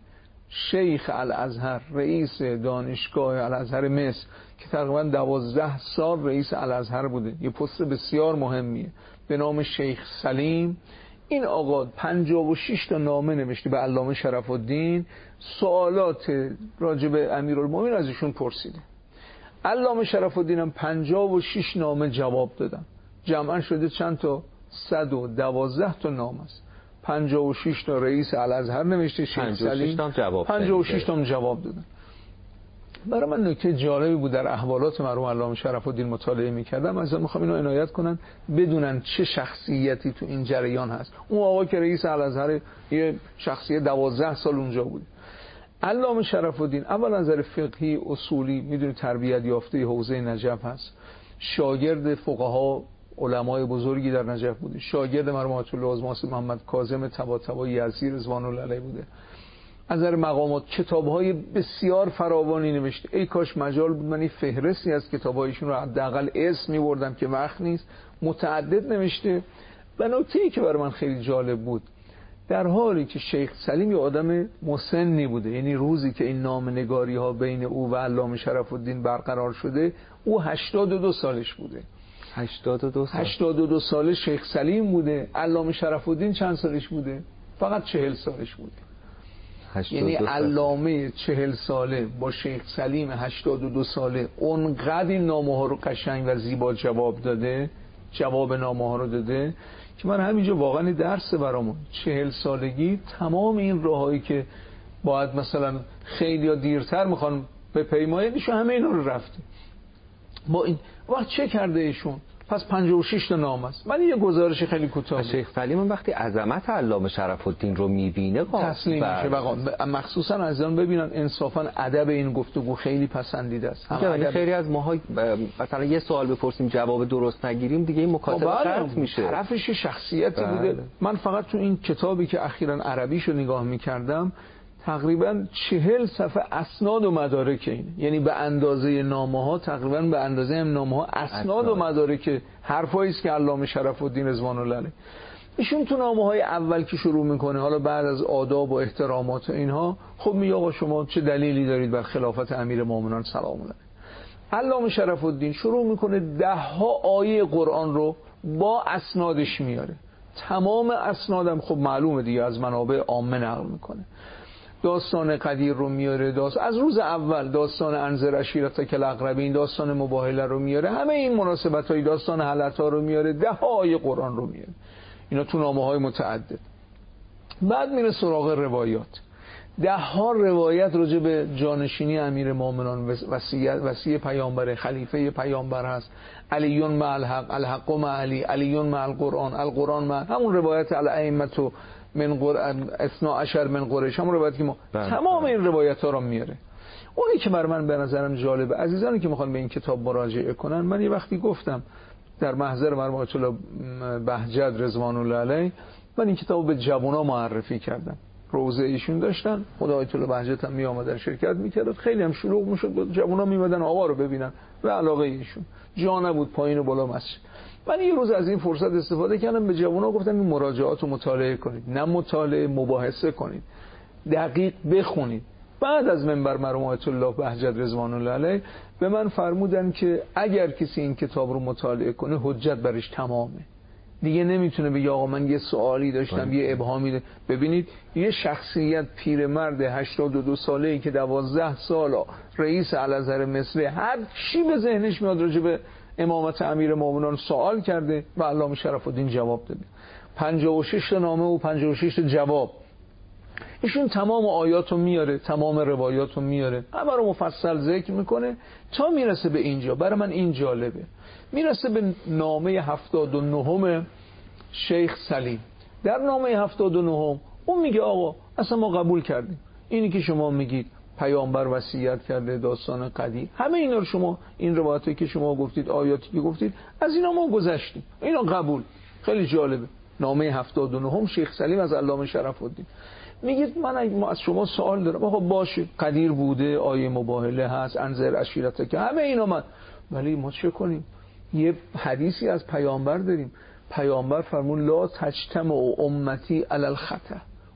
شیخ الازهر رئیس دانشگاه الازهر مصر که تقریبا دوازده سال رئیس الازهر بوده، یه پست بسیار مهمیه، به نام شیخ سلیم. این آقا پنجاه و شش تا نامه نوشته به علامه شرف الدین، سوالات راجع به امیرالمومنین از ایشون پرسیده. علامه شرف الدین هم پنجاه و شش نامه جواب دادن، جمعا شده چند تا؟ صد و دوازده تا نامه است. پنجاه و شش تا رئیس الازهر نوشته شیخ سلیم، پنجاه و شش تا جواب دادن. برای من نکته جالبی بود در احوالات مرحوم علامه شرف الدین مطالعه می‌کردم، از می‌خوام اینو عنایت کنن بدونن چه شخصیتی تو این جریان هست. اون آقا که رئیس الازهر یه شخصیت دوازده سال اونجا بود. علامه شرف الدین اول نظر فقهی اصولی میدونی تربیت یافته حوزه نجف هست، شاگرد فقها علمای بزرگی در نجف بوده، شاگرد مرحوم آیت الله عظما محمد کاظم طباطبایی یزدی رضوان الله علیه بوده. از نظر مقامات کتاب‌های بسیار فراوانی نوشته. ای کاش مجال بود من این فهرستی از کتاب‌هایشون رو حداقل اسم می‌بردم که وقت نیست. متعدد نوشته. و نکته‌ای که برای من خیلی جالب بود، در حالی که شیخ سلیم یه آدم مسنی بوده، یعنی روزی که این نامه‌نگاری‌ها بین او و علامه شرف الدین برقرار شده او هشتاد و دو سالش بوده. هشتاد و دو سال هشتاد و دو ساله شیخ سلیم بوده. علامه شرف الدین چند سالش بوده؟ فقط چهل سالش بوده. یعنی علامه چهل ساله با شیخ سلیم هشتاد و دو ساله اونقدر این نامه ها رو قشنگ و زیبا جواب داده، جواب نامه ها رو داده که من همینجا واقعا درس برامون. چهل سالگی تمام این راهایی که باید مثلا خیلی یا دیرتر میخوان به پیمایشون همه اینا رو رفته. با این وقت چه کرده ایشون؟ پس پنجاه و شش تا نام است. من یه گزارش خیلی کوتاه. شیخ سلیم وقتی عظمت علامه شرف الدین رو میبینه تسلیم میشه. واقعا مخصوصا عزیزان ببینن انصافا ادب این گفتگو خیلی پسندیده است. هم خیلی از ماها مثلا یه سوال بپرسیم جواب درست نگیریم دیگه این مکاتبه قطع میشه. طرفش شخصیتی بوده. من فقط تو این کتابی که اخیراً عربیشو نگاه میکردم تقریبا چهل صفحه اسناد و مدارک اینه، یعنی به اندازه نامه ها تقریبا به اندازه هم نامه ها اسناد و مدارک حرفایی است که علامه شرف الدین رضوان الله علیه ایشون تو نامه های اول که شروع میکنه، حالا بعد از آداب و احترامات و اینها، خب میگه آقا شما چه دلیلی دارید بر خلافت امیر مومنان سلام الله علیه. علامه شرف الدین شروع میکنه ده ها آیه قرآن رو با اسنادش میاره، تمام اسنادم خب معلومه دیگه از منابع عامه نقل میکنه. داستان قدیر رو میاره، داستان از روز اول، داستان انذر عشیرتک الاقربین، داستان مباهله رو میاره، همه این مناسبت‌های داستان حلقه‌ها رو میاره، ده ها آیه قرآن رو میاره. اینا تو نامه‌های متعدد. بعد میره سراغ روایات. ده ها روایت راجع به جانشینی امیر مومنان، وصیت وصی پیامبر، خلیفه پیامبر هست. علیون مع الحق، الحق مع علی، علیون مع القرآن، القرآن مع همون روایت الائمه من قرآن اثنا عشر من قریش، هم روایتی که ما بله. تمام این روایت ها رو میاره. اونی که بر من به نظرم جالبه، عزیزانی که میخوان به این کتاب مراجعه کنن، من یه وقتی گفتم در محضر مرحوم آیت الله بهجت رضوان الله علیه من این کتابو به جوونا معرفی کردم. روزه ایشون داشتن، خدا آیت الله بهجت هم می اومدن شرکت میکردن، خیلی هم شلوغ میشد، جوونا میمدن آقا رو ببینن و علاقه ایشون جا نبود پایین و بالا مسجد. من یه روز از این فرصت استفاده کردم، به جوونا گفتم این مراجعات رو مطالعه کنید، نه مطالعه مباحثه کنید، دقیق بخونید. بعد از منبر مرحوم آیت الله بهجت رضوان الله علیه به من فرمودن که اگر کسی این کتاب رو مطالعه کنه حجت برش تمامه، دیگه نمیتونه بگه آقا من یه سوالی داشتم، یه ابهامی ده. ببینید یه شخصیت پیرمرد هشتاد و دو ساله‌ای که دوازده سال رئیس الازهر مصر، هر چی به ذهنش میاد راجع به امامت امیر مومنان سوال کرده و علامه شرف الدین جواب داده. پنجاه و شش تا نامه و پنجاه و شش تا جواب. ایشون تمام آیات رو میاره، تمام روایات رو میاره، همه رو مفصل ذکر میکنه تا میرسه به اینجا. برای من این جالبه، میرسه به نامه هفتاد و نهم شیخ سلیم. در نامه هفتاد و نهم اون میگه آقا اصلا ما قبول کردیم اینی که شما میگید پیامبر وصیت کرده، داستان قدیم، همه اینا رو شما، این روایاتی که شما گفتید، آیاتی که گفتید، از اینا ما گذشتیم، اینا قبول. خیلی جالبه. نامه هفتاد و نهم شیخ سلیم از علامه شرف الدین میگید من از شما سوال دارم. آقا باشه، قدیر بوده، آیه مباهله هست، انذر عشیرتک، همه اینا من، ولی ما چه کنیم؟ یه حدیثی از پیامبر داریم، پیامبر فرمود لا تجتمع امتی علی الخطأ،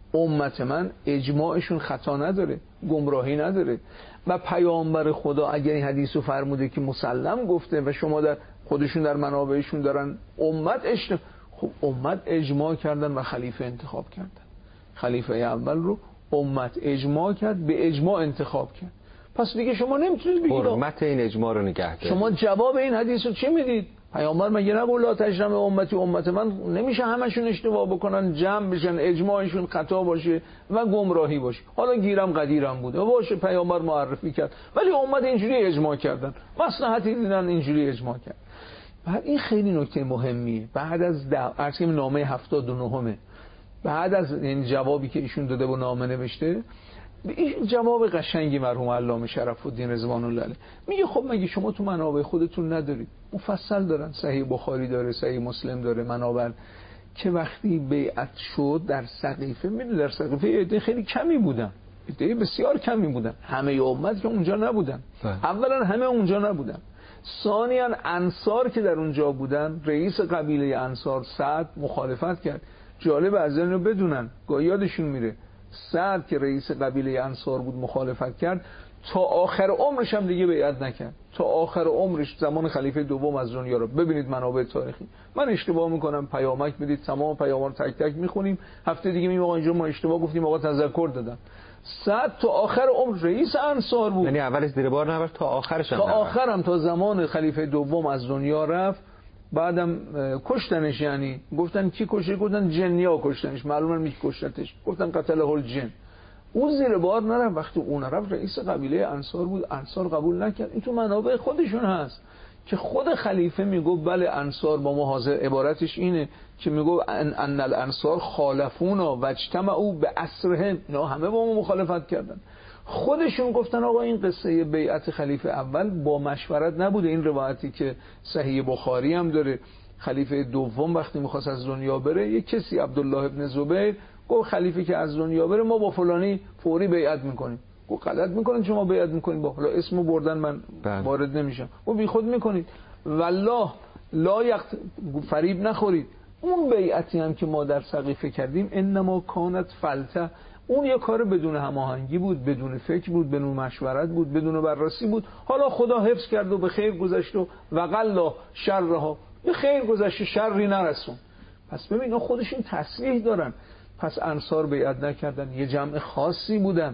امت من اجماعشون خطا نداره، گمراهی نداره و پیامبر خدا اگر این حدیثو فرموده که مسلم گفته و شما در خودشون در منابعشون دارن امت اشت... خب امت اجماع کردن و خلیفه انتخاب کردن. خلیفه اول رو امت اجماع کرد، به اجماع انتخاب کرد. پس دیگه شما نمیتونید بگید حرمت این اجماع رو نگه دارید. شما جواب این حدیث رو چی میدید؟ پیامبر مگه نگفت لا تجرم امتی امت من؟ نمیشه همشون اشتباه بکنن، جمع بشن، اجماعشون خطا باشه و گمراهی باشه. حالا گیرم قدیرم بوده باشه، پیامبر معرفی کرد، ولی امت اینجوری اجماع کردن، مصلحتی دیدن اینجوری اجماع کرد. بعد این خیلی نکته مهمیه. بعد از عرض نامه هفتاد و نه، بعد از این جوابی که ایشون داده و نامه نوشته، این جواب قشنگی مرحوم علامه شرف الدین رضوان الله علیه میگه خب مگه شما تو منابع خودتون ندارید؟ مفصل دارن، صحیح بخاری داره، صحیح مسلم داره، منابع که وقتی بیعت شد در سقیفه، میدونید در سقیفه عده خیلی کمی بودن، عده بسیار کمی بودن، همه امت که اونجا نبودن. اولا همه اونجا نبودن، ثانیاً انصار که در اونجا بودن، رئیس قبیله انصار سعد مخالفت کرد. جالب از اینو بدونن، گاهی یادشون میره، سعد که رئیس قبیله انصار بود مخالفت کرد، تا آخر عمرش هم دیگه بیعت نکرد، تا آخر عمرش زمان خلیفه دوم از دنیا رو. ببینید منابع تاریخی. من اشتباه میکنم پیامک میدید، تمام پیام‌ها رو تک تک میخونیم، هفته دیگه میگم آقا اینجا ما اشتباه گفتیم، آقا تذکر دادن. سعد تا آخر عمر رئیس انصار بود، یعنی اولش زیر بار نبرد تا آخرش هم تا آخرم، تا زمان خلیفه دوم از دنیا رفت. بعدم کشتنش، یعنی گفتن کی کشه؟ گفتن جنیا کشتنش، معلومه میگه کشتنش، گفتن قتله الجن. اون زیر بار نرفت. وقتی اون رفت رئیس قبیله انصار بود، انصار قبول نکرد. این تو منابع خودشون هست که خود خلیفه میگه بله انصار با ما حاضر، عبارتش اینه که میگه ان, ان الانصار خالفونا و اجتمعوا باسرهم، اینا همه با ما مخالفت کردن. خودشون گفتن آقا این قصه بیعت خلیفه اول با مشورت نبوده. این روایتی که صحیح بخاری هم داره، خلیفه دوم وقتی میخواست از دنیا بره، یک کسی عبدالله ابن زبیر گفت خلیفه که از دنیا بره ما با فلانی فوری بیعت میکنیم. گفت غلط میکنین شما بیعت میکنین، با حالا اسمو بردن من وارد نمیشم، و بی خود میکنید، والله لا یقت، فریب نخورید. اون بیعتی هم که ما در سقیفه کردیم انما کانت فلته، اون یه کار بدون هماهنگی بود، بدون فکر بود، بدون مشورت بود، بدون بررسی بود. حالا خدا حفظ کرد و به خیر گذشت و وقلا شرها، به خیر گذشت، شری نرسون. پس ببین اینا خودشون تصریح دارن. پس انصار بیعت نکردن، یه جمع خاصی بودن،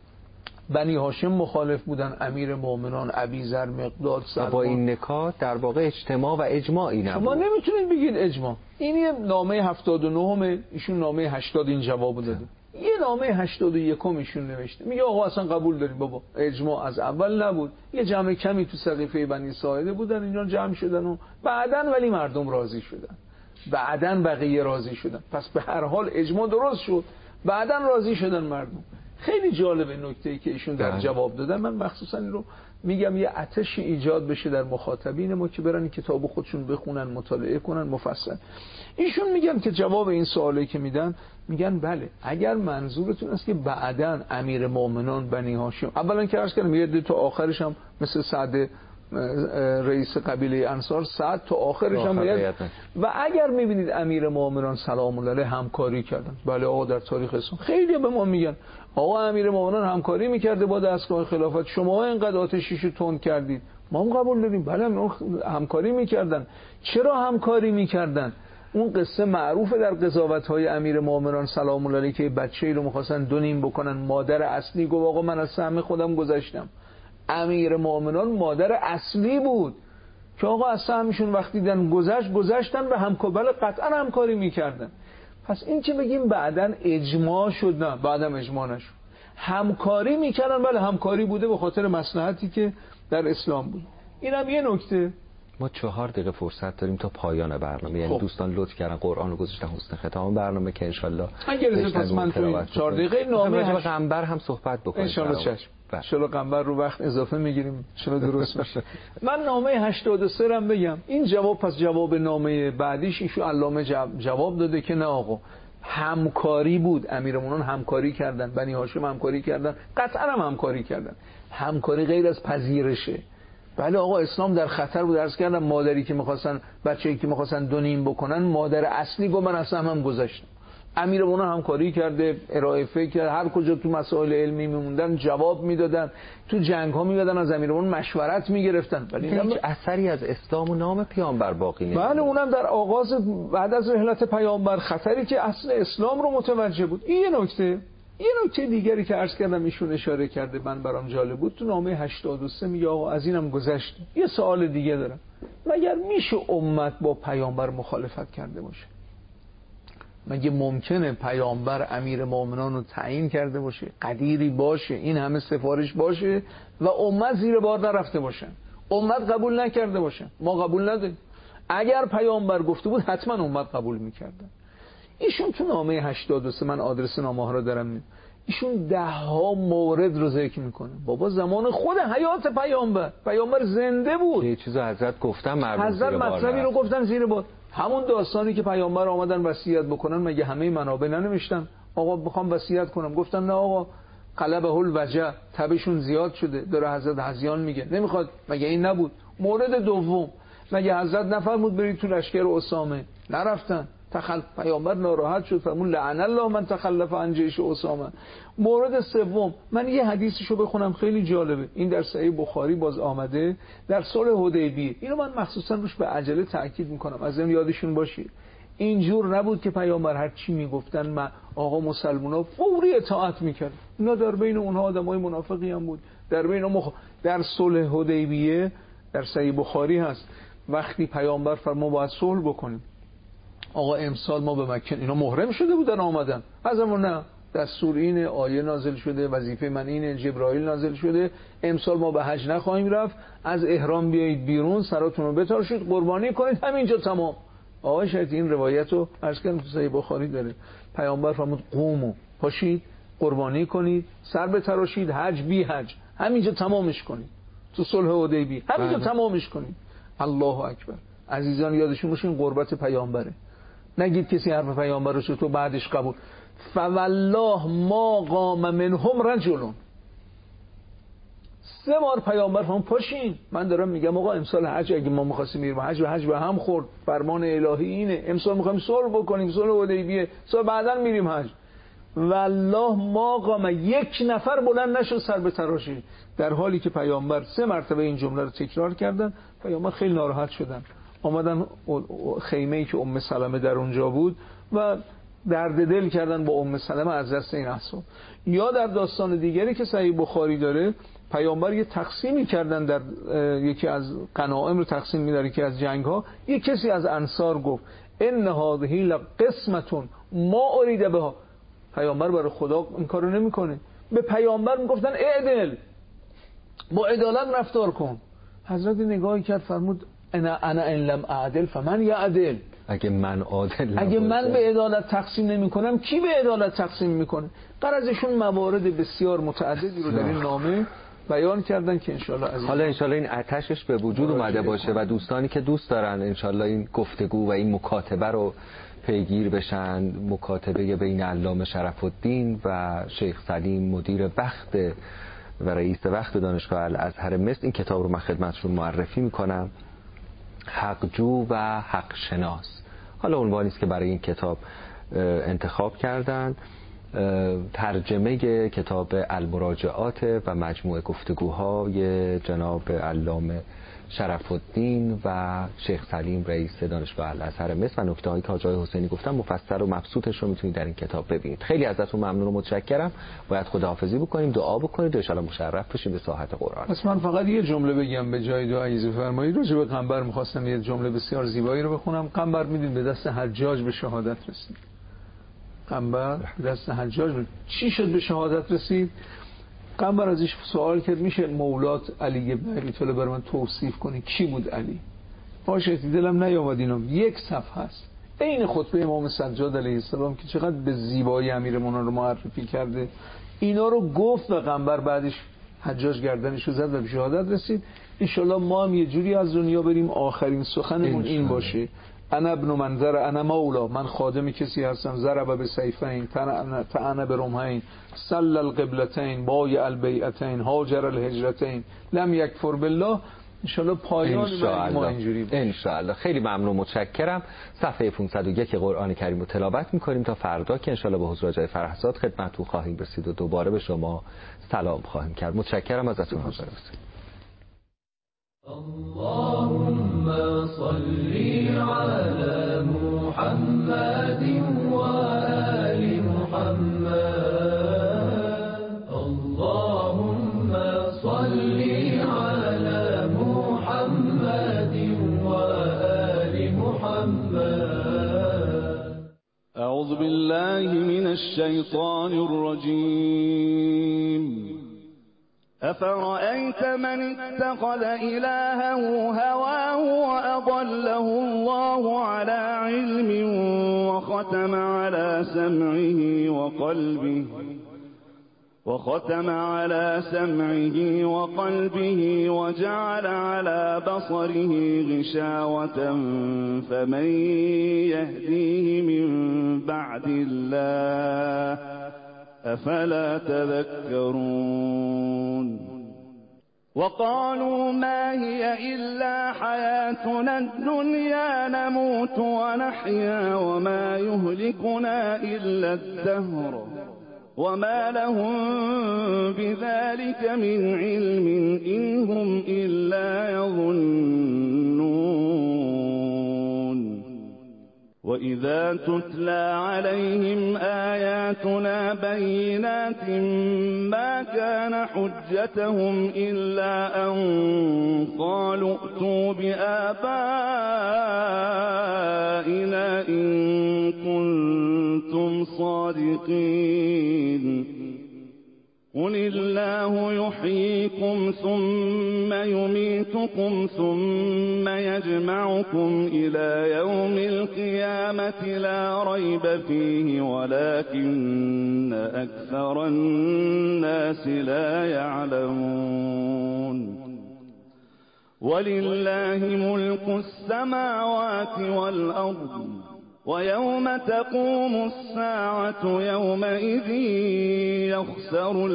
بنی هاشم مخالف بودن، امیر مومنان ابیذر، مقداد، سلمان. با این نکات در واقع اجتماع و اجماعی نبود. شما نمیتونید بگید اجماع. این یه نامه هفتاد و نه، ایشون نامه هشتاد این جواب داده. یه نامه هشتاد و یک ایشون نوشته، میگه آقا اصلا قبول داریم بابا، اجماع از اول نبود، یه جمع کمی تو سقیفه بنی ساعده بودن، اینجا جمع شدن و بعدن ولی مردم راضی شدن، بعدن بقیه راضی شدن. پس به هر حال اجماع درست شد، بعدن راضی شدن مردم. خیلی جالبه نکته‌ای که ایشون در جواب دادن. من مخصوصا این رو میگم یه آتشی ایجاد بشه در مخاطبین ما که برن کتاب خودشون بخونن، مطالعه کنن مفصل. ایشون میگن که جواب این سوالی که میدن، میگن بله اگر منظورتون است که بعدن امیر مومنان بنی هاشم، اولا که عرض کردم یه تا آخرش هم مثل سعد رئیس قبیله انصار، سعد تا آخرش هم باید. و اگر میبینید امیر مومنان سلام الله علیه همکاری کردن، بله آقا در تاریخ اسلام خیلی به ما میگن آقا امیر مومنان همکاری میکرده با دستگاه خلافت، شما اینقدر آتشیشو تند کردید، ما هم قبول داریم بله همکاری میکردن. چرا همکاری میکردن؟ اون قصه معروفه در قضاوت‌های امیر مومنان سلام الله علیه که بچه‌ای رو می‌خواستن دو نیم بکنن، مادر اصلی گفت آقا من از سهم خودم گذاشتم. امیر مومنان مادر اصلی بود که آقا از سهمشون وقتی دیدن گذشت گذشتن به همکاری، قطعا همکاری میکردن. پس این که بگیم بعدن اجماع شد، نه بعدم اجماع نشد، همکاری میکردن. بله همکاری بوده به خاطر مصلحتی که در اسلام بود. اینم یه نکته. ما چهار دقیقه فرصت داریم تا پایان برنامه، یعنی دوستان لطف کردن قرآن رو گذاشتن حسن ختام برنامه که انشالله اگر پس من تو چهار دقیقه نامه راجع به قنبر هم صحبت بکنیم انشالله. چشم انشالله قنبر رو وقت اضافه میگیریم، انشالله درست میشه. من نامه هشتاد و سه رم بگم. این جواب پس جواب نامه بعدیش ایشو علامه جواب داده که نه آقا همکاری بود، امیرمونان همکاری کردن، بنی هاشم همکاری کردن، قطعا هم همکاری کردن. همکاری غیر از پذیرشه. بله آقا اسلام در خطر بود. عرض کردم مادری که میخواستن بچه‌ای که میخواستن دو نیم بکنن، مادر اصلی گفت من اصلا هم گذاشتم. امیرالمومنین همکاری کرده، ارائه فکر کرده، هر کجا تو مسائل علمی میموندن جواب میدادن، تو جنگ ها میدادن، از امیرالمومنین مشورت میگرفتن. ولی هیچ اثری از اسلام و نام پیامبر باقی نمیمونه. بله، اونم در آغاز بعد از رحلت پیامبر خطری که اصل اسلام رو متوجه بود. این یه نکته. یه نکته دیگری که عرض کردم ایشون اشاره کرده، من برام جالب بود، تو نامه هشتاد و سه میگه آقا از اینم گذشت. یه سوال دیگه دارم، مگر میشه امت با پیامبر مخالفت کرده باشه؟ مگه ممکنه پیامبر امیر مومنان رو تعیین کرده باشه، قدیری باشه، این همه سفارش باشه و امت زیر بار نرفته باشه، امت قبول نکرده باشه؟ ما قبول نداریم. اگر پیامبر گفته بود حتما امت قبول میکردن. ایشون تو نامه هشتاد و سه، من آدرس نامه ها رو دارم میدم، ایشون ده ها مورد رو ذکر میکنه. بابا زمان خود حیات پیامبر، پیامبر زنده بود، یه چیزو حضرت گفتن مردم حضرت مطلبی رو گفتن زیر بار. همون داستانی که پیامبر آمدن وصیت بکنن، مگه همه منابع ننوشتن آقا بخوام وصیت کنم؟ گفتن نه آقا، قلبه الوجع، تبشون زیاد شده، داره حضرت هذیان میگه نمیخواد. مگه این نبود؟ مورد دوم، مگه حضرت نفرمود برید تو لشکر اسامه؟ نرفتن. تخل... پیامبر ناراحت شد، فرمود لعن الله من تخلف عن جیش اسامه. مورد سوم، من یه حدیثشو بخونم خیلی جالبه، این در صحیح بخاری باز آمده، در صلح حدیبیه. اینو من مخصوصا روش به عجله تاکید میکنم، از این یادشون باشه. اینجور نبود که پیامبر هر چی میگفتن ما آقا مسلمونا فوری اطاعت میکرد. اینا در بین اونها آدمای منافقی هم بود. در بین مخ... در صلح حدیبیه در صحیح بخاری هست، وقتی پیامبر فرمود باید صلح بکنیم، آقا امسال ما به مکه، اینا محرم شده بودن آمدن، ازمون نه دستور اینه، آیه نازل شده، وظیفه من اینه، جبرائیل نازل شده، امسال ما به حج نخواهیم رفت، از احرام بیایید بیرون، سراتون رو بتراشید، قربانی کنید، همینجا تمام. آقا شاید این روایت رو عرض کردم تو صحیح بخاری داره. پیامبر فرمود قوموا، پاشید قربانی کنید، سر بتراشید، حج بی حج، همینجا تمامش کنید. تو صلح حدیبیه همینجا تمامش کنید. الله اکبر. عزیزان یادشون باشه این قربت پیامبره. نگید کسی حرف پیامبر رو تو بعدش قبول. فوالله ما قام منهم رجل. سه بار پیامبر فرمود پاشین. من دارم میگم آقا امسال حج، اگه ما می‌خواستیم بریم حج و حج به هم خورد، فرمان الهی اینه امسال می‌خوایم صلح بکنیم، صلح حدیبیه، سال بعداً میریم حج. والله ما قام، یک نفر بلند نشد سر به تراشی، در حالی که پیامبر سه مرتبه این جمله رو تکرار کردن. پیامبر خیلی ناراحت شدن، آمدن خیمه‌ای که ام سلمه در اونجا بود و درد دل کردن با ام سلمه از دست این احسان. یا در داستان دیگری که صحیح بخاری داره، پیامبر یه تقسیمی کردن، در یکی از غنایم رو تقسیم می‌داره که از جنگ‌ها، یک کسی از انصار گفت ان هذه لقسمتون ما اريد بها. پیامبر برای خدا این کارو نمی‌کنه. به پیامبر میگفتن اعدل، با عدالت رفتار کن. حضرت نگاهی کرد فرمود انا انا ان لم اعدل فمن یعدل. اگه من عادل اگه من به عدالت تقسیم نمی کنم کی به عدالت تقسیم میکنه؟ قرضشون موارد بسیار متعددی رو در این نامه بیان کردن که انشالله از حالا انشالله این آتشش به وجود اومده باشه و دوستانی که دوست دارن انشالله این گفتگو و این مکاتبه رو پیگیر بشن. مکاتبه بین علامه شرف الدین و شیخ سلیم مدیر وقت و رئیس وقت دانشگاه الازهر مصر. این کتاب رو من خدمتشون معرفی میکنم، حقجو و حق شناس. حالا عنوانی است که برای این کتاب انتخاب کردن. ترجمه کتاب المراجعات و مجموعه گفتگوهای جناب علامه شرف الدین و شیخ سلیم رئیس دانشگاه الازهر مصر و نکته‌هایی که حاج آقای حسینی گفتم مفصل و مبسوطش رو میتونید در این کتاب ببینید. خیلی ازتون ممنون و متشکرم. باید خداحافظی بکنیم، دعا بکنید و ان شاءالله مشرف بشیم به ساحت قرآن. پس من فقط یه جمله بگم به جای دعا اجازه فرمایید. راجع به قنبر می‌خواستم یه جمله بسیار زیبایی رو بخونم. قنبر میدید به دست حجاج به شهادت رسید. قنبر به دست حجاج ب... چی شد به شهادت رسید؟ قنبر ازش سوال کرد میشه مولات علی ابن ابی طالب برای من توصیف کنی کی بود علی؟ باشه دلم نیامد اینم. یک صفحه است عین خطبه امام سجاد علیه السلام که چقدر به زیبایی امیرالمومنین رو معرفی کرده. اینا رو گفت و قنبر بعدش حجاج گردنش رو زد و به شهادت رسید. ان شاءالله ما هم یه جوری از دنیا بریم آخرین سخنمون این باشه انا ابن منظر انا مولا، من خادم کسی هستم، ضرب به سیفین طعن به رمحین صلی القبلتین بایع البیعتین هاجر الهجرتین لم یکفر بالله. انشالله پایان ما اینجوری باشه انشالله. خیلی ممنون، متشکرم. صفحه پانصد و یک قرآن کریم رو تلاوت می‌کنیم تا فردا که انشالله با حضور آقای فرهزاد خدمتتون خواهیم رسید و دوباره به شما سلام خواهیم کرد. متشکرم ازتون. حاضر باشید. اللهم صل على محمد وآل محمد. اللهم صل على محمد وآل محمد. أعوذ بالله من الشيطان الرجيم. أفرأيت من اتخذ إلهه هواه وأضله الله على علم وختم على سمعه وقلبه وختم على سمعه وقلبه وجعل على بصره غشاوة فمن يهديه من بعد الله أفلا تذكرون. وقالوا ما هي إلا حياتنا الدنيا نموت ونحيا وما يهلكنا إلا الدهر وما لهم بذلك من علم إن هم إلا يظنون. وإذا تتلى عليهم آياتنا بينات ما كان حجتهم إلا أن قالوا ائتوا بآبائنا إن كنتم صادقين. قل الله يحييكم ثم يميتكم ثم يجمعكم إلى يوم القيامة لا ريب فيه ولكن أكثر الناس لا يعلمون. ولله ملك السماوات والأرض ويوم تقوم الساعة يومئذ يخسر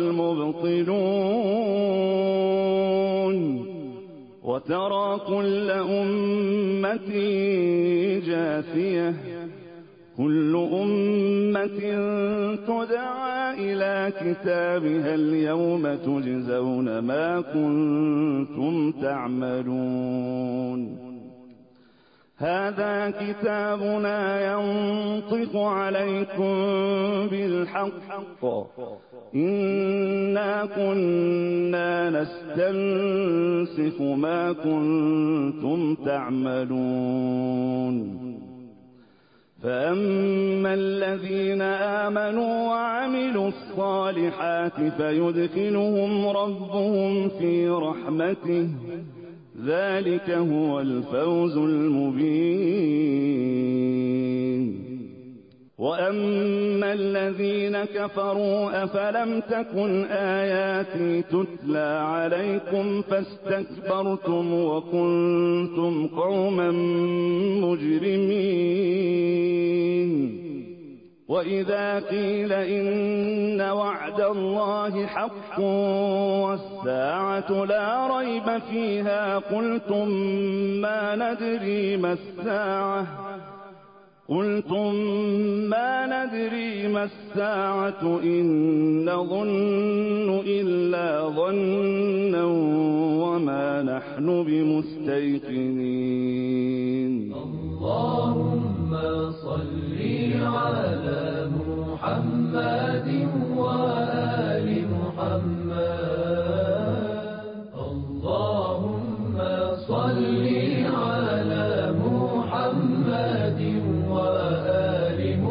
المبطلون. وترى كل أمة جاثية كل أمة تدعى إلى كتابها اليوم تجزون ما كنتم تعملون. هذا كتابنا ينطق عليكم بالحق إنا كنا نستنسخ ما كنتم تعملون. فأما الذين آمنوا وعملوا الصالحات فيدخلهم ربهم في رحمته ذلك هو الفوز المبين. وأما الذين كفروا أفلم تكن آياتي تتلى عليكم فاستكبرتم وكنتم قوما مجرمين. وإذا قيل إن وعد الله حق والساعة لا ريب فيها قلتم ما ندري ما الساعة قلتم ما ندري ما الساعة إن نظن إلا ظنا وما نحن بمستيقنين. اللهم صل على محمد وآل محمد. اللهم صل